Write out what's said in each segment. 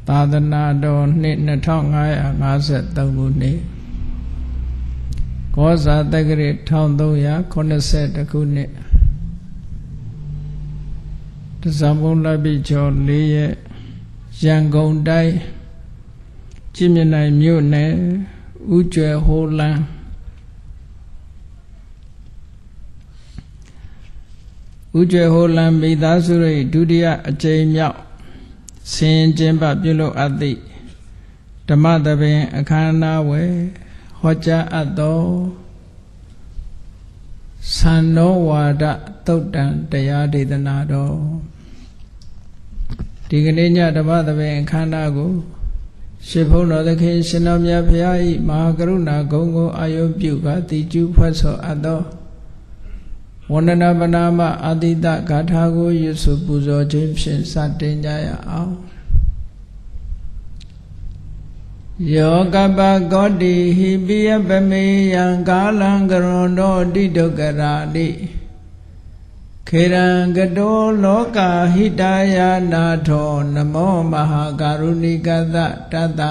သာသနာတော်နှစ်2553ခုနှစ်ကောဇာတက္ကရာ1382ခုနှစ်တဇံဘုံလပိကျော်4ရက်ရန်ကုန်တိုင်းကြည်မြင့်နိုင်မြို့နယ်ဥကျွယ်ဟိုလန်းဥကျွယ်ဟိုလန်းမိသားစု၏ဒုတိယအကြိမ်မြောက်ဆင်ကျင်းပပြုလုပ်အပ်သည့်ဓမ္မသဘင်အခမ်းအနားဝယ်ဟောကြားအပ်သောသံဃောဝါဒသုတ်တံတရားဒေသနာတော်ဒီကနေ့ညဓမ္မသဘင်အခမ်းအနားကိုရှင်ဘုန်းတော်သခင်ရှင်တော်မြတ်ဖရာ၏မဟာကရုဏာဂုဏ်ကိုအာရုံပြုကာတည်ကျူးဖွဲ့ဆော်အပ်သောဝန္ဒနာပနာမအာတိတဂါထာကိုရွတ်ဆိုပူဇော်ခြင်းဖြင့်စတင်ကြရအောင်ယောကပကောတိဟိပိယပမေယံကာလံကရွန်တောတိဒုက္ခရာတိခေရံကတောလောကဟိတယနာထောနမောမဟာကာရုဏိကသတတ္တ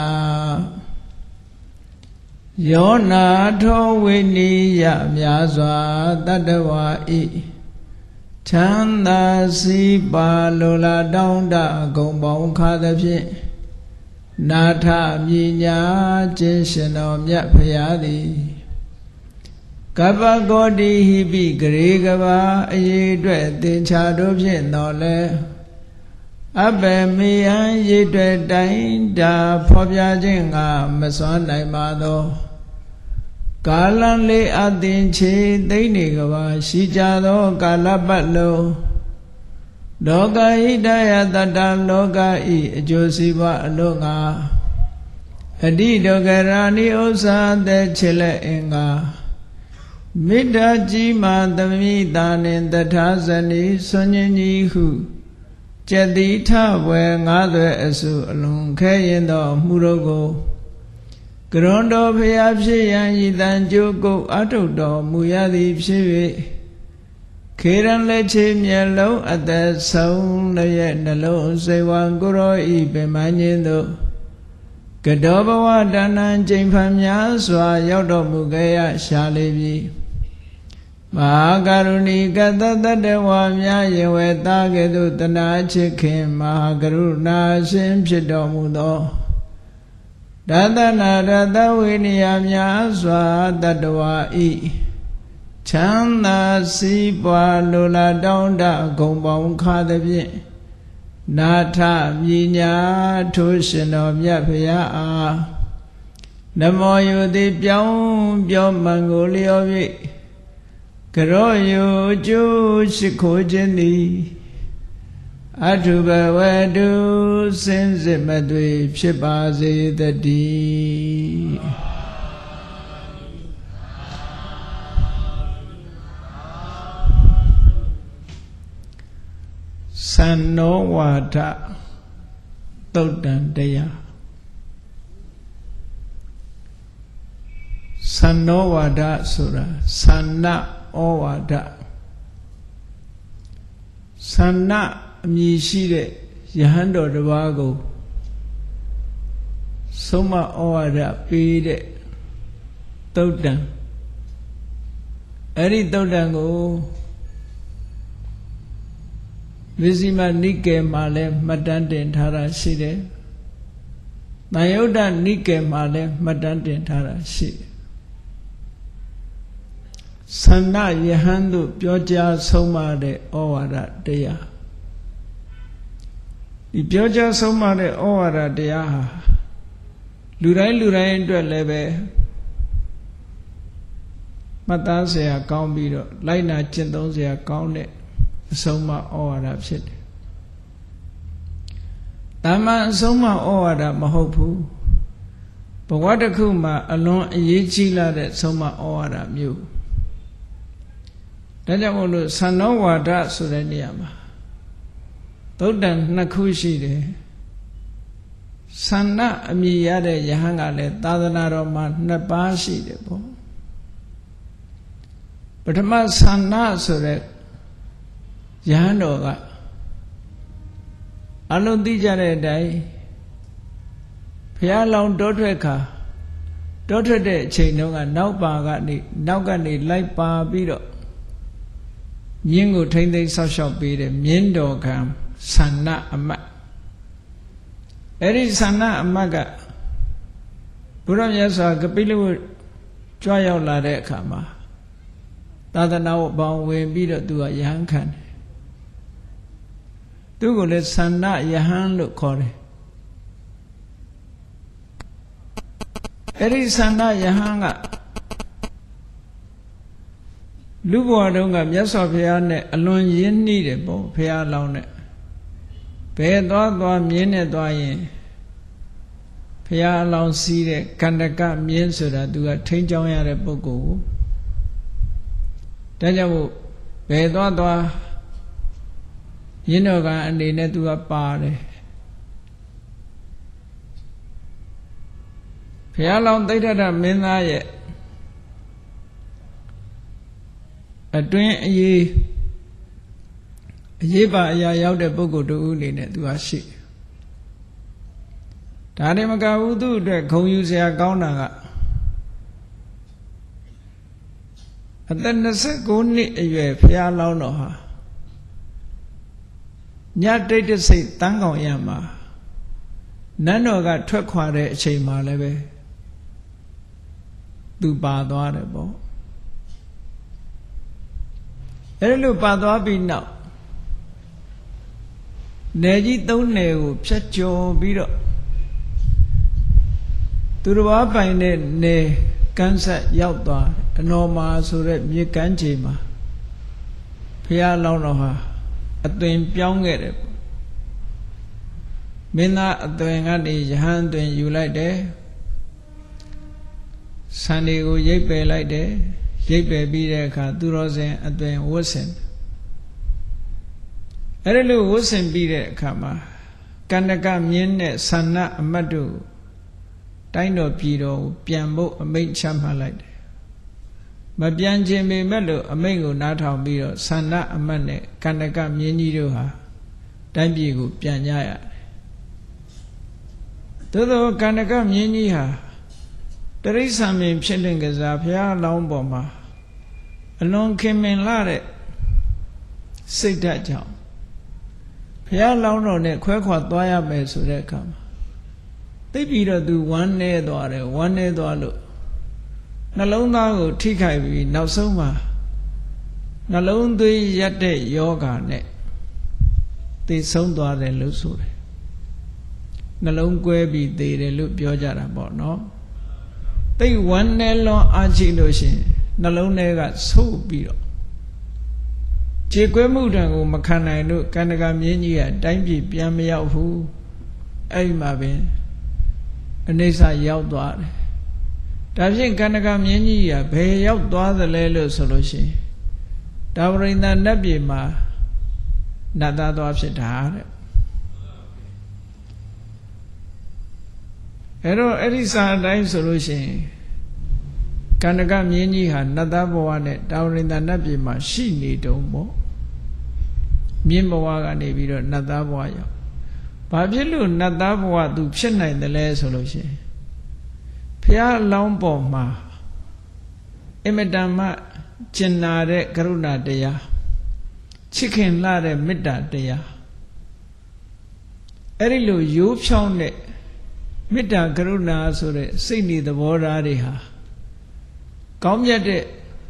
ယောနာထောဝိနိယမြာစွာတတ္တဝါဤချမ်းသာစီပါလိုလားတောင်းတဂုံပေါင်းခါသဖြင့်နာထမြညာခြင်းရှင်တော်မြတ်ဖရာသည်ကပ္ပကောတိဟိပိဂရေကဘာအရေးအတွက်သင်္ချာတို့ဖြင့်တော်လဲအဘယ်မေယံရေတွေ့တိုင်းတာဖော်ပြခြင်းကမစွမ်းနိုင်ပါသောကာလံလေးအသင်ချေသိမ့်နေကဘာရှိကြသောကာလပတ်လုံးလောကဟိတယတတ္တလောကဤအကျိုးစီးပွားအလို့ငါအတိဒုက္ခရာနိဥစ္စာသက်ချေလက်အင်္ဂါမေတ္တာကြီးမှသမိတာနှင့်တထာဇနီဆွန်ញင်ကြီးဟုကျက်တိထဝယ်ငါးသွဲအစုအလုံးခဲရင်သောမှုတို့ကိုကရွန်တော်ဖျားဖြစ်ရန်ဤတန်ကြိုးကုတ်အထုတော်မူရသည်ဖြစ်၍ခေရန်လက်ချေမျက်လုံးအသက်ဆုံးလည်းရဲ့နှလုံးစိတ်ဝံကိုရောဤပင်မညင်းတို့ကတောဘဝတဏ္ဏကျိန်ဖန်များစွာရောက်တော်မူခဲ့ရရှာလေပြီမဟာကရုဏီကတတတဝါများယဝေတာကဲ့သို့တနာချစ်ခင်မဟာကရုဏာရှင်ဖြစ်တော်မူသောဒသနာရတဝိနည်းများစွာတတ္တဝါဤချမ်းသာစီးပွားလိုလားတောင်းတဂုံပေါင်းခါသဖြင့်နာထမြညာထိုးရှင်တော်မြတ်ဖရာအားနမောယုတိပြောင်းပြောမှန်ကိုလျော်၍ကရောယုကျိုးရှိခိုးခြင်းသည်အထုဘဝတုစင်စစ်မသွေဖြစ်ပါစေတည်းသံဃောဝါဒသုတ်တံတရားသံဃောဝါဒဆိုတာသန္နဩဝါဒသန္နအမည်ရှိတဲ့ယဟန်တော်တစ်ပါးကိုဆုံးမဩဝါဒပေးတဲ့သုတ်တံအဲ့ဒီသုတ်တံကိုဝိဇိမနိကေမှာလည်းမှတ်တမ်းတင်ထားတာရှိတယ်။သံယုတ္တနိကေမှာလည်းမှတ်တမ်းတင်ထားတာရှိတယ်။သန္နယဟန်တို့ပြောကြားဆုံးမတဲ့ဩဝါဒတရားဒီပြောကြားဆုံးမတဲ့ဩဝါဒတရားဟာလူတိုင်းအတွက်လည်းပဲမှတ်သားစရာကောင်းပြီးတော့လိုက်နာကျင့်သုံးစရာကောင်းတဲ့အဆုံးအမဩဝါဒဖြစ်တယ်။တာမန်အဆုံးအမဩဝါဒမဟုတ်ဘူး။ဘဝတစ်ခုမှာအလွန်အရေးကြီးလာတဲ့အဆုံးအမဩဝါဒမျိုး။ဒါကြောင့်မို့လို့သံဃောဝါဒဆိုတဲ့နေရာမှာသုတ်တံနှစ်ခုရှိတယ်။သန္နအမည်ရတဲ့ယဟန်ကလည်းသာသနာတော်မှာနှစ်ပါးရှိတယ်ပေါ့။ပထမသန္နဆိုတဲ့ယဟန်တော်ကအလုံးသိကြတဲ့အတိုင်းဘုရားလောင်းတောထွက်ခါတောထွက်တဲ့အချိန်တုန်းကနောက်ကနေလိုက်ပါပြီးတော့မြင်းကိုထိမ့်သိမ်းဆောက်ရှောက်ပေးတဲ့မြင်းတော်ကံဆန္ဒအမတ်အဲ့ဒီဆန္ဒအမတ်ကဘုရားမြတ်စွာကပိလဝတ်ကြွရောက်လာတဲ့အခါမှာသာသနာ့ဘောင်ဝင်ပြီးတော့သူကယဟန်ခံတယ်သူကိုလည်းဆန္ဒယဟန်လို့ခေါ်တယ်အဲ့ဒီဆန္ဒယဟန်ကလူဘဝတုန်းကမြတ်စွာဘုရားနဲ့အလွန်ရင်းနှီးတယ်ပေါ့ဘုရားလောင်းနဲ့ဘယ်သွားမြင်းနဲ့သွားရင်ဘုရားအလောင်းစီးတဲ့ကန္တကမြင်းဆိုတာသူကထိန်းချောင်းရတဲ့ပုဂ္ဂိုလ်ကိုဒါကြောင့်မို့ဘယ်သွားရင်းတော်ကအနေနဲ့သူကပါတယ်ဘုရားလောင်းသိဋ္ဌမင်းသားရဲ့အတွင်းအရေးပါအရာရောက်တဲ့ပုဂ္ဂိုလ်တူအနေနဲ့သူကရှိဒါနဲ့မကဘူးသူ့အတွက်ဂုဏ်ယူစရာကောင်းတာကအသက်29နှစ်အရွယ်ဘုရားလောင်းတော်ဟာညတိတ်တဆိတ်တန်းကောင်ရမှာနန်းတော်ကထွက်ခွာတဲ့အချိန်မှာလည်းပဲသူပါသွားတယ်ပေါ့အဲ့လိုပါသွားပြီးနောက်နယ်ကြီး3နယ်ကိုဖြတ်ကျော်ပြီးတော့သူတော်ဘာပိုင်တဲ့နယ်ကန်းဆက်ရောက်သွားအနော်မာဆိုတဲ့မြေကမ်းခြေမှာဘုရားလောင်းတော်ဟာအသွင်ပြောင်းခဲ့တယ်မင်းသားအသွင်ကနေယဟန်အသွင်ယူလိုက်တယ်ဆန်တွေကိုရိပ်ပယ်လိုက်တယ်ရိပ်ပယ်ပြီးတဲ့အခါသူတော်စင်အသွင်ဝတ်ဆင်အဲ့ဒါလို့ဝတ်ဆင်ပြီးတဲ့အခါမှာကန္တကမြင်းနဲ့ဆန္ဒအမတ်တို့တိုင်းတော်ပြည်တော်ကိုပြန်ဖို့အမိန့်ချမှတ်လိုက်တယ်မပြန်ခြင်းပေမဲ့လို့အမိန့်ကိုနားထောင်ပြီးတော့ဆန္ဒအမတ်နဲ့ကန္တကမြင်းကြီးတို့ဟာတိုင်းပြည်ကိုပြန်ကြရတယ်သို့သောကန္တကမြင်းကြီးဟာတရိစ္ဆာန်ပင်ဖြစ်တဲ့ကစားဘုရားလောင်းပေါ်မှာအလွန်ခင်မင်လာတဲ့စိတ်ဓာတ်ကြောင့်ဘုရားလောင်းတော်နဲ့ခွဲခွာသွားရမယ်ဆိုတဲ့အခါမှာသိပြီးတော့သူဝမ်းနေသွားတယ်ဝမ်းနေသွားလို့နှလုံးသားကိုထိခိုက်ပြီးနောက်ဆုံးမှာနှလုံးသွေးရက်တဲ့ယောဂါနဲ့သိဆုံးသွားတယ်လို့ဆိုတယ်နှလုံးကွဲပြီးသေတယ်လို့ပြောကြတာပေါ့နော်သိဝမ်းနေလွန်အားကြီးလို့ရှိရင်နှလုံးထဲကဆိုးပြီးတော့ခြေကွဲမှုတံကိုမခံနိုင်လို့ကန္တကမြင်းကြီးကတိုင်းပြည်ပြန်မရောက်ဘူးအဲ့ဒီမှာပင်အနိစ္စရောက်သွားတယ်ဒါဖြင့်ကန္တကမြင်းကြီးကဘယ်ရောက်သွားသလဲလို့ဆိုလို့ရှိရင်ဒါဝရိန္ဒနတ်ပြည်မှာနတ်သားသွားဖြစ်တာတဲ့အဲ့တော့အဲ့ဒီစာအတိုင်းဆိုလို့ရှိရင်ကန္တကမြင်းကြီးဟာနတ်သားဘဝနဲ့တာဝရိန္ဒနတ်ပြည်မှာရှိနေတုံးပေါ့မြင်းဘဝကနေပြီးတော့နတ်သားဘဝရောက်ဘာဖြစ်လို့နတ်သားဘဝသူဖြစ်နိုင်တယ်လဲဆိုလို့ရှိရင်ဘုရားအလောင်းပေါ်မှာအမတန်မှကျင်နာတဲ့ကရုဏာတရားချစ်ခင်လှတဲ့မေတ္တာတရားအဲ့ဒီလိုရိုးဖြောင်းတဲ့မေတ္တာကရုဏာဆိုတဲ့စိတ်နေသဘောထားတွေဟာကောင်းမြတ်တဲ့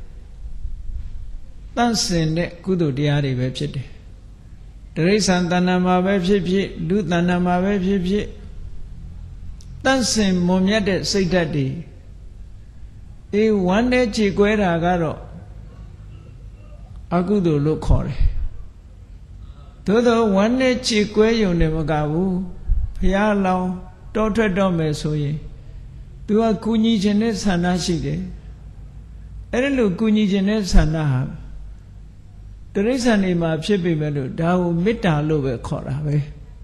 တန့်စင်တဲ့ကုသိုလ်တရားတွေပဲဖြစ်တယ်တိရစ္ဆာန်တဏ္ဍာမှာပဲဖြစ်ဖြစ်လူတဏ္ဍာမှာပဲဖြစ်ဖြစ်တန့်စင်မွန်မြတ်တဲ့စိတ်ဓာတ်တွေဝမ်းနဲ့ခြေကွဲတာကတော့အကုသိုလ်လို့ခေါ်တယ်သို့သောဝမ်းနဲ့ခြေကွဲရုံနဲ့မကဘူးဘုရားလောင်းတောထွက်တော့မယ်ဆိုရင်သူကကုညီခြင်းနဲ့ဆန္ဒရှိတယ်အဲ့ဒါလို့ကုညီခြင်းနဲ့ဆန္ဒဟာတိရစ္ဆာန်တွေမှာဖြစ်ပေမဲ့လို့ဒါကိုမေတ္တာလို့ပဲခေါ်တာပဲ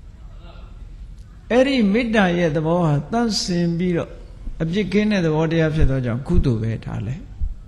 အဲ့ဒီမေတ္တာရဲ့သဘောဟာသန့်စင်ပြီးတော့အပြစ်ကင်းတဲ့သဘောတရားဖြစ်သောကြောင့်ကုသိုလ်ပဲဒါလည်း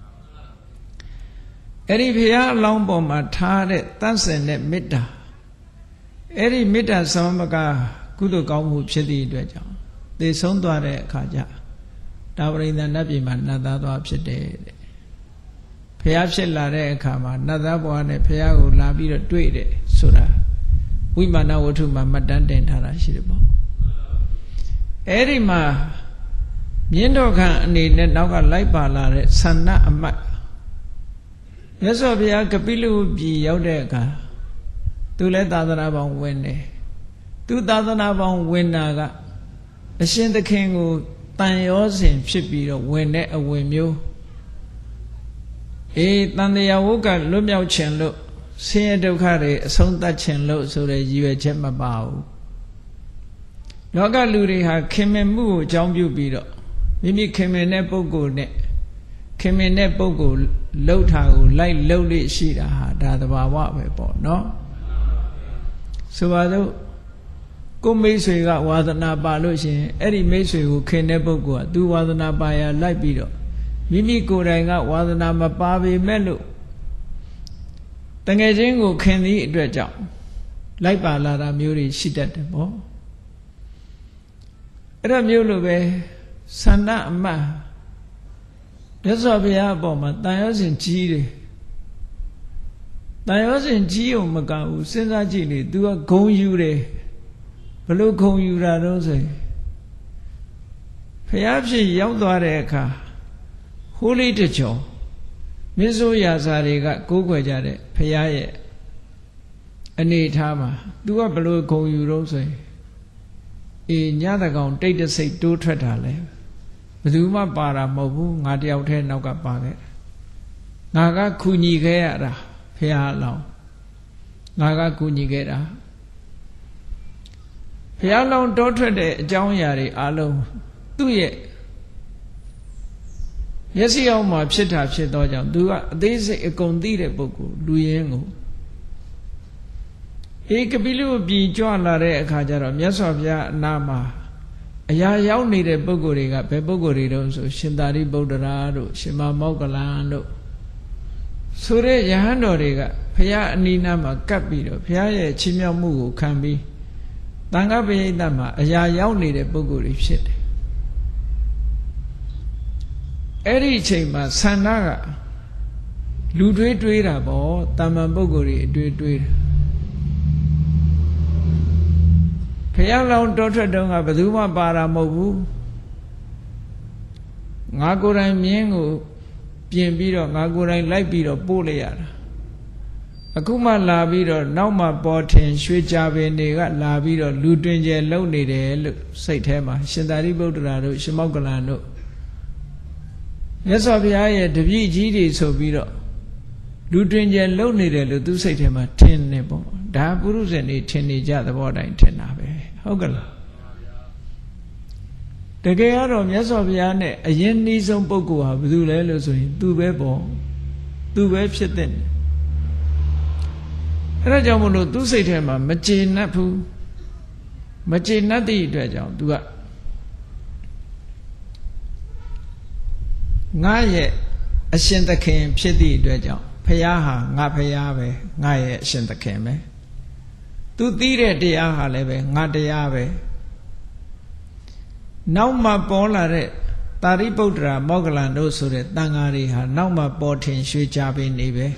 အဲ့ဒီဘုရားအလောင်းပေါ်မှာထားတဲ့သန့်စင်တဲ့မေတ္တာအဲ့ဒီမေတ္တာသမမကကုသိုလ်ကောင်းမှုဖြစ်သည့်အတွက်ကြောင့်သေဆုံးသွားတဲ့အခါကျတာဝရိန္ဒနတ်ပြည်မှာနတ်သားသွားဖြစ်တယ်တဲ့ဖះဖြစ်လာတဲ့အခါမှာနတ်သားဘဝနဲ့ဖះကိုလာပြီးတော့တွေ့တယ်ဆိုတာဝိမာနဝတ္ထုမှာမှတ်တမ်းတင်ထားတာရှိတယ်ပေါ့အဲ့ဒီမှာမြင်းတော်ခံအနေနဲ့နောက်ကလိုက်ပါလာတဲ့ဆန္ဒအမတ်မြတ်စွာဘုရားကပိလဝပြည်ရောက်တဲ့အခါသူလည်းသာသနာပေါင်းဝင်တယ်သူသာသနာပေါင်းဝင်တာကအရှင်သခင်ကိုတန်ရောစဉ်ဖြစ်ပြီးတော့ဝင်တဲ့အဝင်မျိုးတန်တရားဝုကလွတ်မြောက်ခြင်းလို့ဆင်းရဲဒုက္ခတွေအဆုံးသတ်ခြင်းလို့ဆိုတဲ့ရည်ရွယ်ချက်မပါဘူးလောကလူတွေဟာခင်မင်မှုကိုအကြောင်းပြုပြီးတော့မိမိခင်မင်တဲ့ပုဂ္ဂိုလ်နဲ့ခင်မင်တဲ့ပုဂ္ဂိုလ်လှုပ်တာကိုလိုက်လှုပ်လို့ရှိတာဟာဒါသဘာဝပဲပေါ့နော်ဆိုပါတော့ကိုမိတ်ဆွေကဝါသနာပါလို့ရှိရင်အဲ့ဒီမိတ်ဆွေကိုခင်တဲ့ပုဂ္ဂိုလ်ကသူဝါသနာပါရလိုက်ပြီးတော့မိမိကိုယ်တိုင်ကဝါသနာမပါပေမဲ့လို့တငယ်ချင်းကိုခင်သည့်အတွက်ကြောင့်လိုက်ပါလာတာမျိုးတွေရှိတတ်တယ်ပေါ့အဲ့ဒါမျိုးလိုပဲဆန္ဒအမှတ်မြတ်စွာဘုရားအပေါ်မှာတန်ရောစဉ်ကြီးတယ်တန်ရောစဉ်ကြီးုံမကဘူးစဉ်းစားကြည့်လေ तू ကဂုံယူတယ်ဘလို့ဂုံယူတာတော့ဆိုရင်ဘုရားဖြစ်ရောက်သွားတဲ့အခါဟိုးလေးတကြောမင်းဆိုရာဇာတွေကကိုးကွယ်ကြတဲ့ဘုရားရဲ့အနေထားမှာ तू ကဘလို့ဂုံယူတော့ဆိုရင်ညတကောင်တိတ်တဆိတ်တိုးထွက်တာလဲဘယ်သူမှပါတာမဟုတ်ဘူးငါတယောက်တည်းနောက်ကပါခဲ့ငါကခုညီခဲ့ရတာဖះလောင်းငါကခုညီခဲ့တာဖះလောင်းတောထွက်တဲ့အကြောင်းအရာတွေအလုံးသူ့ရဲ့မျက်စိအောင်မှာဖြစ်တာဖြစ်တော့ကြောင့်သူကအသေးစိတ်အကုန်သိတဲ့ပုဂ္ဂိုလ်လူရင်းကိုကပိလုပြည်ကြွလာတဲ့အခါကျတော့မြတ်စွာဘုရားအနာမှာအရာရောက်နေတဲ့ပုဂ္ဂိုလ်တွေကဘယ်ပုဂ္ဂိုလ်တွေတုန်းဆိုရှင်သာရိပုတ္တရာတို့ရှင်မမောက္ကလန်တို့ဆိုတဲ့ယဟန်တော်တွေကဘုရားအနီးနားမှာကပ်ပြီးတော့ဘုရားရဲ့ချီးမြှောက်မှုကိုခံပြီးတန်ခါပရိသတ်မှာအရာရောက်နေတဲ့ပုဂ္ဂိုလ်တွေဖြစ်တယ်အဲ့ဒီအချိန်မှာဆန္ဒကလူတွေးတာပေါ့တာမန်ပုဂ္ဂိုလ်တွေတွေးတာဖះလောင်းတောထွက်တုန်းကဘယ်သူမှပါတာမဟုတ်ဘူးငါကိုယ်တိုင်မြင်းကိုပြင်ပြီးတော့ငါကိုယ်တိုင်လိုက်ပြီးတော့ပို့လိုက်ရတာအခုမှလာပြီးတော့နောက်မှပေါ်ထင်ရွှေကြပင်တွေကလာပြီးတော့လူတွင်ကျယ်လုံနေတယ်လို့စိတ်ထဲမှာရှင်သာရိပုတ္တရာတို့ရှင်မောက္ကလန်တို့မြတ်စွာဘုရားရဲ့တပည့်ကြီးတွေဆိုပြီးတော့လူတွင်ကျယ်လုံနေတယ်လို့သူစိတ်ထဲမှာထင်နေပေါ့ဒါပုရုဇဉ်တွေထင်နေကြသဘောတိုင်းထင်တာပဲဟုတ်ကလားတကယ်ကတော့မြတ်စွာဘုရားနဲ့အရင်နှီးဆုံးပုဂ္ဂိုလ်ဟာဘယ်သူလဲလို့ဆိုရင်သူပဲပေါ့သူပဲဖြစ်တဲ့အဲ့ဒါကြောင့်မလို့သူစိတ်ထဲမှာမကျေနပ်ဘူးမကျေနပ်တဲ့အတွက်ကြောင့်သူကငါရဲ့အရှင်သခင်ဖြစ်သည့်အတွက်ကြောင့်ဖះဟာငါဖះပဲငါရဲ့အရှင်သခင်ပဲသူသိတဲ့တရားဟာလည်းပဲငါတရားပဲနောက်မှပေါ်လာတဲ့သာရိပုတ္တရာမောက္ကလန်တို့ဆိုတဲ့တန်ဃာတွေဟာနောက်မှပေါ်ထင်ရွှေကြပင်နေပဲ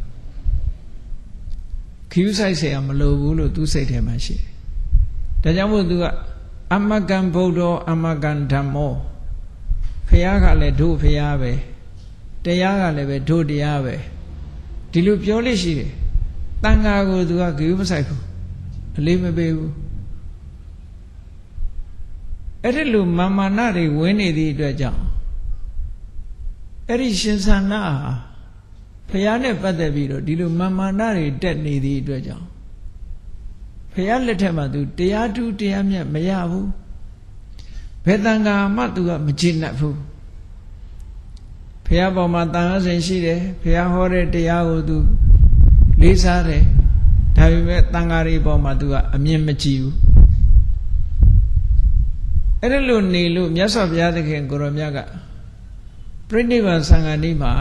ခူးဆိုင်เสียမလိုဘူးလို့သူစိတ်ထဲမှာရှိတယ်ဒါကြောင့်မို့သူကအမကံဗုဒ္ဓောအမကံဓမ္မောဖះကလည်းတို့ဖះပဲတရားကလည်းပဲတို့တရားပဲဒီလိုပြောလို့ရှိတယ်တန်ဃာကိုသူကဂရုမစိုက်ဘူးအလေးမပေးဘူးအဲ့ဒီလိုမာမာနတွေဝင်နေသည့်အတွက်ကြောင့်အဲ့ဒီရှင်သန္နာဘုရားနဲ့ပတ်သက်ပြီးတော့ဒီလိုမာမာနတွေတက်နေသည့်အတွက်ကြောင့်ဘုရားလက်ထက်မှာသူတရားထူးတရားမြတ်မရဘူးဘယ်တန်ဃာမှသူကမကျေနပ်ဘူးဘုရားပေါ်မှာတန်ခါစဉ်ရှိတယ်ဘုရားဟောတဲ့တရားကိုသူလေးစားတယ်ဒါပေမဲ့တန်ဃာတွေပေါ်မှာသူကအမြင်မကြည့်ဘူးအဲ့ဒါလို့နေလို့မြတ်စွာဘုရားသခင်ကိုရောမြတ်ကပြိဋိဘံသံဃာနေ့မှာ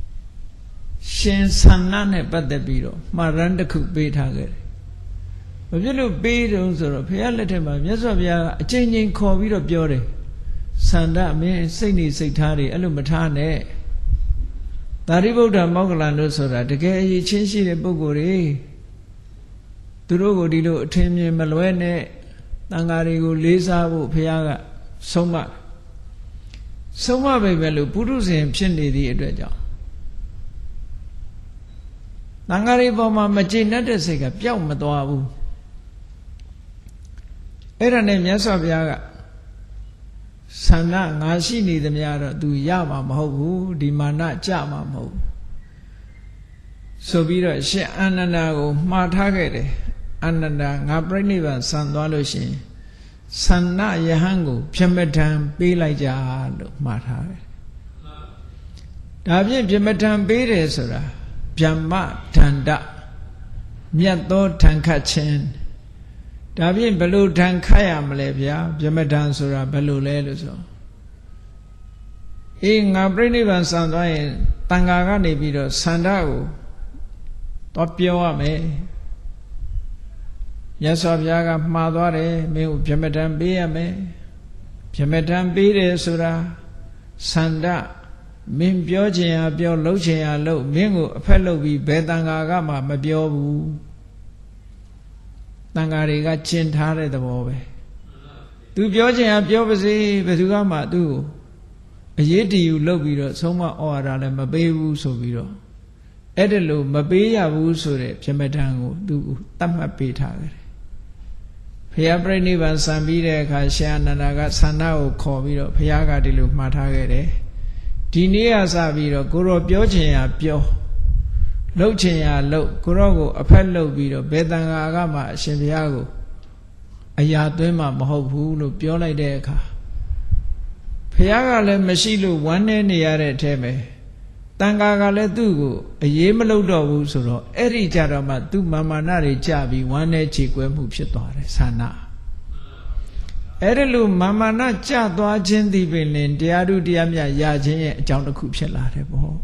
ရှင်သန္နာနဲ့ပတ်သက်ပြီးတော့မှာရန်တစ်ခုပေးထားခဲ့တယ်ပြည့်လို့ပေးတုံးဆိုတော့ဘုရားလက်ထက်မှာမြတ်စွာဘုရားအချိန်ချင်းခေါ်ပြီးတော့ပြောတယ်ဆန္ဒမင်းစိတ်နေစိတ်ထားတွေအဲ့လိုမထားနဲ့သာရိပုတ္တမောဂလန်တို့ဆိုတာတကယ်အရေးချင်းရှိတဲ့ပုဂ္ဂိုလ်တွေသူတို့ကိုဒီလိုအထင်မြင်မလွဲနဲ့တန်ဃာတွေကိုလေးစားဖို့ဘုရားကဆုံးမပဲပဲလို့ပုရုဇဉ်ဖြစ်နေသည့်အတွက်ကြောင့်တန်ဃာတွေပေါ်မှာမကျေနပ်တဲ့စိတ်ကပျောက်မသွားဘူးအဲ့ဒါနဲ့မြတ်စွာဘုရားကဆန္ဒငါရှိနေသမျှတော့ तू ရမှာမဟုတ်ဘူးဒီမာနကြမှာမဟုတ်ဘူးဆိုပြီးတော့ရှင်အာနန္ဒာကိုမှားထားခဲ့တယ်အာနန္ဒာငါပြိဋိဘံဆံသွားလို့ရှိရင်ဆန္ဒယဟန်ကိုပြမထံပေးလိုက်ကြလို့မှားထားတယ်ဒါဖြင့်ပြမထံပေးတယ်ဆိုတာဗျမ္မဒန္တမြတ်သောထံခတ်ခြင်းဒါဖြင့်ဘယ်လိုထံခတ်ရမလဲဗျာပြမထံဆိုတာဘယ်လိုလဲလို့ဆိုအေးငါပြိဋိဘံဆံသွားရင်တန်ဃာကနေပြီးတော့ဆန္ဒကိုတော့ပြောရမယ်မြတ်စွာဘုရားကမှားသွားတယ်မင်းကိုပြမထံပေးရမယ်ပြမထံပေးတယ်ဆိုတာဆန္ဒမင်းပြောချင်ရပြောလှုပ်ချင်ရလှုပ်မင်းကိုအဖက်လှုပ်ပြီးဘယ်တန်ဃာကမှမပြောဘူးတန်ဃာတွေကကျင့်ထားတဲ့သဘောပဲသူပြောချင်ရပြောပါစေဘယ်သူကမှသူ့ကိုအရေးတယူလှုပ်ပြီးတော့ဆုံးမဩဝါဒလည်းမပေးဘူးဆိုပြီးတော့အဲ့ဒါလို့မပေးရဘူးဆိုတဲ့ပြမထံကိုသူတတ်မှတ်ပေးထားတယ်ဘုရားပြိဋိဘံဆံပြီးတဲ့အခါရှင်အာနန္ဒာကဆန္ဒကိုခေါ်ပြီးတော့ဘုရားကဒီလိုမှားထားခဲ့တယ်ဒီနေ့ကစပြီးတော့ကိုရောပြောချင်ရပြောလှုပ်ချင်ရလှုပ်ကိုရောကိုအဖက်လှုပ်ပြီးတော့ဘယ်တန်ဃာကမှအရှင်ဘုရားကိုအရာသွင်းမှာမဟုတ်ဘူးလို့ပြောလိုက်တဲ့အခါဘုရားကလည်းမရှိလို့ဝမ်းနည်းနေရတဲ့အထဲမှာတန်ဃာကလည်းသူ့ကိုအရေးမလုပ်တော့ဘူးဆိုတော့အဲ့ဒီကြတော့မှသူ့မာမာနတွေကြပြီးဝမ်းနည်းချေကွဲမှုဖြစ်သွားတယ်ဆန္ဒအဲ့ဒါလို့မာမာနကြသွားခြင်းသည်ပင်လင်တရားဓုတရားမြတ်ရခြင်းရဲ့အကြောင်းတစ်ခုဖြစ်လာတယ်ပေါ့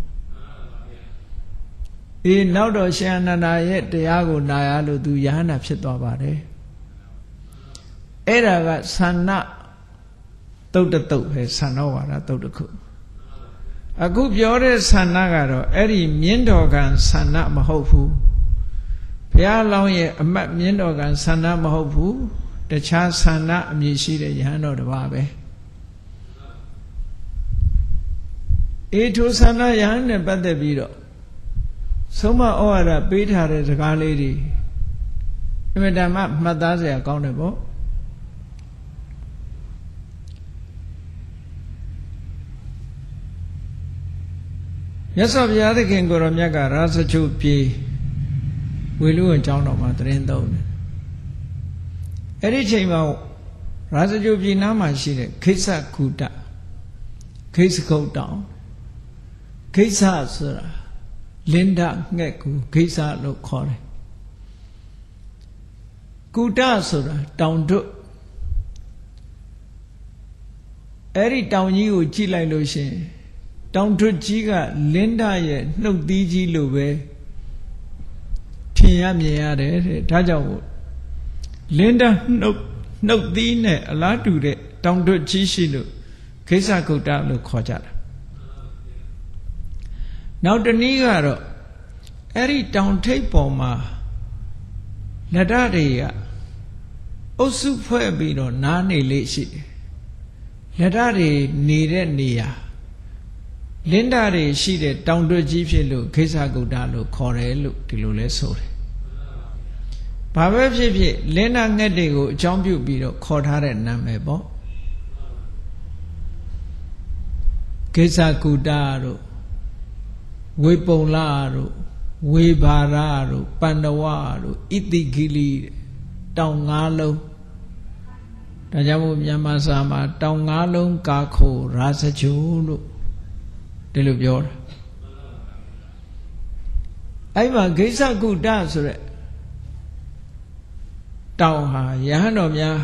အေးနောက်တော့ရှင်အာနန္ဒာရဲ့တရားကိုနာရလို့သူယဟန္တာဖြစ်သွားပါတယ်အဲ့ဒါကဆန္ဒတုတ်တုတ်ပဲဆန္ဒဝါဒတုတ်တစ်ခုအခုပြောတဲ့ဆန္ဒကတော့အဲ့ဒီမြင်းတော်ကံဆန္ဒမဟုတ်ဘူးဘုရားလောင်းရဲ့အမတ်မြင်းတော်ကံဆန္ဒမဟုတ်ဘူးတခြားဆန္ဒအမည်ရှိတဲ့ယဟန်တော်တစ်ပါးပဲအေထိုဆန္ဒယဟန်နဲ့ပတ်သက်ပြီးတော့ဆုံးမဩဝါဒပေးထားတဲ့စကားလေးတွေအမြဲတမ်းမှတ်သားစရာကောင်းတယ်ပေါ့မြတ်စွာဘုရားသခင်ကိုရောမြတ်ကရာဇချုပြေဝေလူဝင်ကျောင်းတော်မှာတရင်သုံးတယ်အဲ့ဒီချိန်မှာရာဇချုပြေနားမှာရှိတဲ့ခိစ္ဆကုတခိစ္ဆကုတ်တောင်ခိစ္ဆဆိုတာလင်းဒငှက်ကိုခိစ္ဆလို့ခေါ်တယ်ကုတဆိုတာတောင်တွအဲ့ဒီတောင်ကြီးကိုကြည့်လိုက်လို့ရှိရင်တောင်ထွတ်ကြီးကလင်းဒရဲ့နှုတ်သီးကြီးလိုပဲထင်ရမြင်ရတယ်တဲ့ဒါကြောင့်လင်းဒနှုတ်သီးနဲ့အလားတူတဲ့တောင်ထွတ်ကြီးရှိလို့ခိစ္ဆကုတ္တလို့ခေါ်ကြတာနောက်တနည်းကတော့အဲ့ဒီတောင်ထိပ်ပေါ်မှာလက်ဓာတ်တွေကအုပ်စုဖွဲ့ပြီးတော့နားနေလေရှိတယ်လက်ဓာတ်တွေနေတဲ့နေရာလင်းဓာတ်တွေရှိတဲ့တောင်တွတ်ကြီးဖြစ်လို့ခိစ္ဆကုတ္တလို့ခေါ်တယ်လို့ဒီလိုလဲဆိုတယ်။ဘာပဲဖြစ်ဖြစ်လင်းဓာတ်ငှက်တွေကိုအကြောင်းပြုပြီးတော့ခေါ်ထားတဲ့နာမည်ပေါ့။ခိစ္ဆကုတ္တတို့ဝေပုံလတို့ဝေဘာရတို့ပန္နဝတို့ဣတိကိလိတောင်၅လုံးဒါကြောင့်မို့မြန်မာစာမှာတောင်၅လုံးကာခိုရာဇဂျိုလို့ဒီလိုပြောတာအဲ့မှာခိစ္ဆကုတ္တဆိုရက်တောင်ဟာယဟန်တော်များ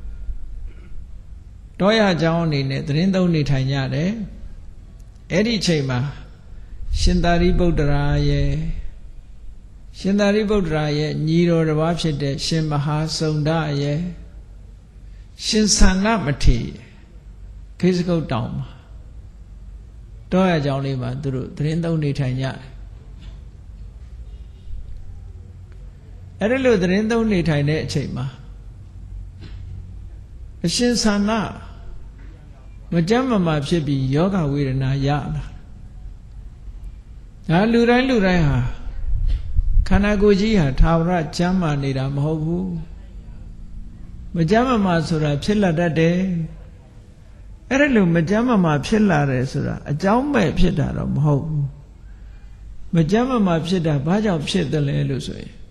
တောရเจ้าအနေနဲ့သတင်းသုံးနေထိုင်ကြတယ်အဲ့ဒီချိန်မှာရှင်သာရိပုတ္တရာရဲ့ရှင်သာရိပုတ္တရာရဲ့ညီတော်တစ်ပါးဖြစ်တဲ့ရှင်မဟာစုံဒရဲ့ရှင်သန္နမထေရခေစကုတ်တောင်မှာတောရကြောင်လေးမှာသူတို့သတင်းသုံးနေထိုင်ကြတယ်အဲ့ဒါလို့သတင်းသုံးနေထိုင်တဲ့အချိန်မှာအရှင်သန္နမကြမ်းမမာဖြစ်ပြီးယောဂဝေဒနာရလာဒါလူတိုင်းဟာခန္ဓာကိုယ်ကြီးဟာထာဝရကျမ်းမာနေတာမဟုတ်ဘူးမကြမ်းမမာဆိုတာဖြစ်လာတတ်တယ်အဲ့ဒါလို့မကြမ်းမမာဖြစ်လာတယ်ဆိုတာအကြောင်းမဲ့ဖြစ်တာတော့မဟုတ်ဘူးမကြမ်းမမာဖြစ်တာဘာကြောင့်ဖြစ်တယ်လဲလို့ဆိုရင်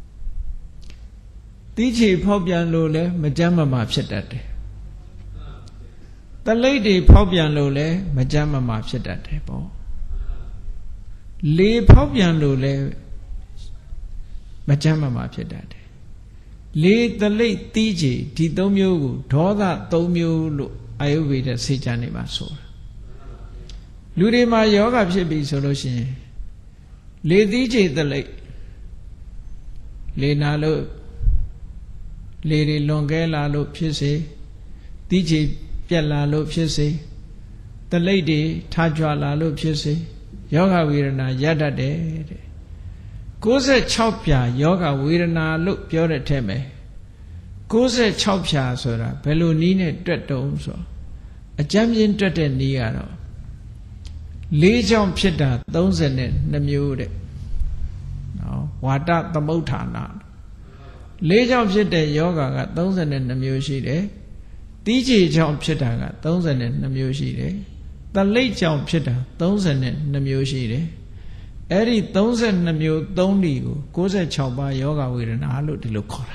တီးချေဖောက်ပြန်လို့လဲမကြမ်းမမာဖြစ်တတ်တယ်တလိပ်တွေဖောက်ပြန်လို့လဲမကြမ်းမမာဖြစ်တတ်တယ်ပေါ့လေဖောက်ပြန်လို့လဲမကြမ်းမမာဖြစ်တတ်တယ်လေတလိပ်တီးချေဒီ၃မျိုးကိုဒေါသ၃မျိုးလို့အာယုဝေဒစေချာနေမှာဆိုတာလူတွေမှာယောဂဖြစ်ပြီဆိုလို့ရှိရင်လေတီးချေတလိပ်လေနာလို့လေတွေလွန်ကဲလာလို့ဖြစ်စေတီးချေပြက်လာလို့ဖြစ်စေတလိပ်တွေထားကြွလာလို့ဖြစ်စေယောဂဝေဒနာရတတ်တယ်တဲ့96ဖြာယောဂဝေဒနာလို့ပြောတဲ့ထဲမှာ96ဖြာဆိုတာဘယ်လိုနည်းနဲ့တွက်တုံးဆိုအကျမ်းပြင်းတွက်တဲ့နည်းကတော့၄ကြောင့်ဖြစ်တာ32မျိုးတဲ့နော်ဝါဒသမုဋ္ဌာနာ၄ကြောင့်ဖြစ်တဲ့ယောဂက32မျိုးရှိတယ်တီးချေကြောင့်ဖြစ်တာက32မျိုးရှိတယ်တလိပ်ကြောင့်ဖြစ်တာ32မျိုးရှိတယ်အဲ့ဒီ32မျိုး3ဒီကို96ပါးယောဂဝေဒနာလို့ဒီလိုခေါ်တာ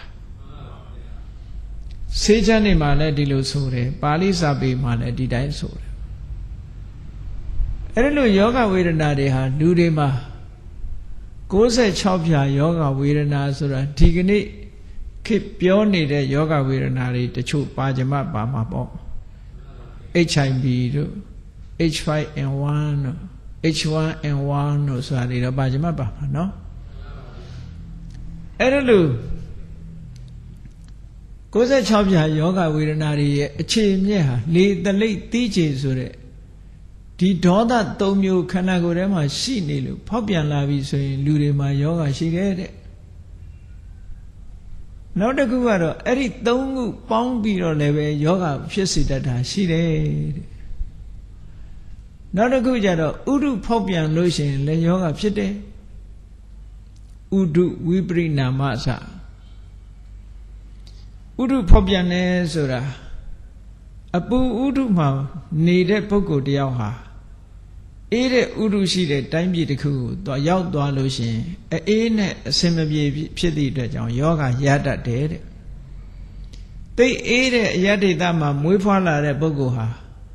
ဆေးချမ်းနေမှာလည်းဒီလိုဆိုတယ်ပါဠိစာပေမှာလည်းဒီတိုင်းဆိုတယ်အဲ့ဒီလိုယောဂဝေဒနာတွေဟာလူတွေမှာ96ဖြာယောဂဝေဒနာဆိုတာဒီကနေ့ခေတ်ပြောနေတဲ့ယောဂဝေဒနာတွေတချို့ပါကြမပါမှာပေါ့ HIV တို့ H5N1 တို့ H1N1 တို့ဆိုတာတွေတော့ပါကြမပါမှာနော်အဲ့ဒါလို့96ဖြာယောဂဝေဒနာတွေရဲ့အခြေအမြစ်ဟာလေတလိပ်တီးချေဆိုတဲ့ဒီဒေါသ၃မျိုးခန္ဓာကိုယ်ထဲမှာရှိနေလို့ဖောက်ပြန်လာပြီဆိုရင်လူတွေမှာယောဂရှိတယ်တဲ့နောက်တစ်ခုကတော့အဲ့ဒီ၃ခုပေါင်းပြီးတော့လည်းပဲယောဂဖြစ်စေတတ်တာရှိတယ်တဲ့နောက်တစ်ခုကျတော့ဥဒုဖောက်ပြန်လို့ရှိရင်လည်းယောဂဖြစ်တယ်ဥဒုဝိပရိနာမစဥဒုဖောက်ပြန်တယ်ဆိုတာအပူဥဒုမှာနေတဲ့ပုဂ္ဂိုလ်တယောက်ဟာအေးတဲ့ဥဒုရှိတဲ့တိုင်းပြည်တစ်ခုကိုတော့ရောက်သွားလို့ရှိရင်အေးနဲ့အစင်မပြေဖြစ်သည့်အတွက်ကြောင့်ယောဂရတတ်တယ်တဲ့တိတ်အေးတဲ့အယတ္တိတမှာမွေးဖွားလာတဲ့ပုဂ္ဂိုလ်ဟာ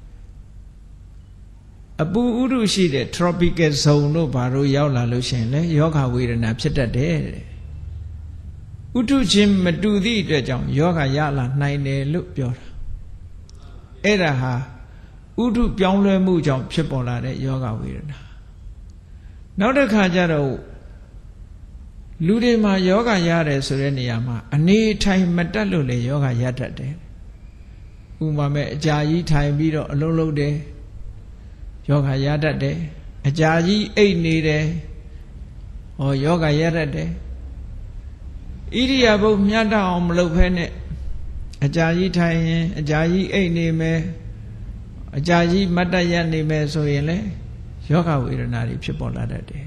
အပူဥဒုရှိတဲ့ tropical zone တို့ဘာလို့ရောက်လာလို့ရှိရင်လဲယောဂဝေဒနာဖြစ်တတ်တယ်တဲ့ဥဒုချင်းမတူသည့်အတွက်ကြောင့်ယောဂရလာနိုင်တယ်လို့ပြောတာအဲ့ဒါဟာဥဒုပြောင်းလဲမှုကြောင့်ဖြစ်ပေါ်လာတဲ့ယောဂဝေဒနာနောက်တစ်ခါကျတော့လူတွေမှာယောဂရတယ်ဆိုတဲ့နေရာမှာအနေထိုင်မတတ်လို့လေယောဂရတတ်တယ်ဥပမာမဲ့အကြာကြီးထိုင်ပြီးတော့အလုံးလုံးတယ်ယောဂရတတ်တယ်အကြာကြီးအိပ်နေတယ်ဟောယောဂရတတ်တယ်ဣရိယာပုမျှတအောင်မလုပ်ဖဲနဲ့အကြာကြီးထိုင်ရင်အကြာကြီးအိပ်နေမယ်အကြာကြီးမတ်တရနေမယ်ဆိုရင်လေယောဂဝေဒနာတွေဖြစ်ပေါ်လာတတ်တယ်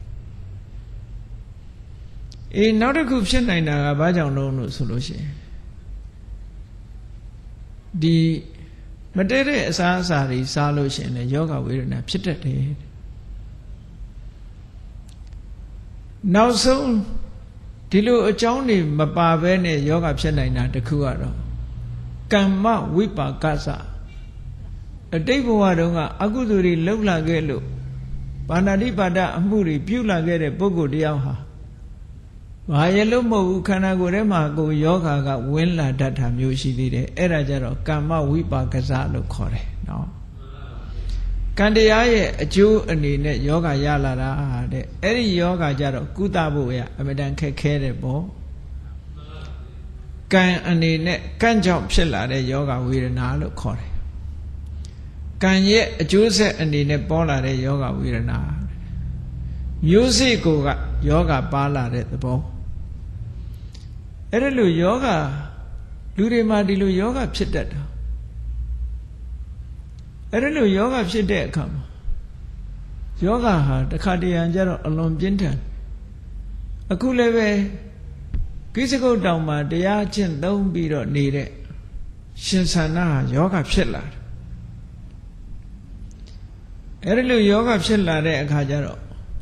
နောက်တစ်ခုဖြစ်နိုင်တာကဘာကြောင့်လဲလို့ဆိုလို့ရှိရင်ဒီမတည့်တဲ့အစားအစာတွေစားလို့ရှိရင်လေယောဂဝေဒနာဖြစ်တတ်တယ်နောက်ဆုံးဒီလိုအကြောင်းတွေမပါဘဲနဲ့ယောဂဖြစ်နိုင်တာတခုကတော့ကမ္မဝိပါကစအတိတ်ဘဝတုန်းကအကုသိုလ်တွေလှုပ်လာခဲ့လို့ပါဏာတိပါဒအမှုတွေပြုလာခဲ့တဲ့ပုဂ္ဂိုလ်တယောက်ဟာဘာရလို့မဟုတ်ဘူးခန္ဓာကိုယ်ထဲမှာကိုယောဂါကဝင်လာတတ်တာမျိုးရှိသေးတယ်အဲ့ဒါကြတော့ကမ္မဝိပါကစလို့ခေါ်တယ်နော်ကကံတရားရဲ့အကျိုးအနေနဲ့ယောဂရလာတာတဲ့အဲ့ဒီယောဂကြတော့ကုသဖို့ရအမတန်ခက်ခဲတယ်ပေါ့ကံအနေနဲ့ကံကြောင့်ဖြစ်လာတဲ့ယောဂဝေဒနာလို့ခေါ်တယ်ကံရဲ့အကျိုးဆက်အနေနဲ့ပေါ်လာတဲ့ယောဂဝေဒနာမျိုးစေ့ကိုကယောဂပါလာတဲ့သဘောအဲ့ဒါလို့ယောဂလူတွေမှာဒီလိုယောဂဖြစ်တတ်တာအဲ့ဒါလို့ယောဂဖြစ်တဲ့အခါမှာယောဂဟာတခါတရံကျတော့အလွန်ပြင်းထန်အခုလည်းပဲကိစ္စကုတ်တောင်မှာတရားကျင့်သုံးပြီးတော့နေတဲ့ရှင်ဆန္ဒဟာယောဂဖြစ်လာတယ်အဲ့ဒါလို့ယောဂဖြစ်လာတဲ့အခါကျတော့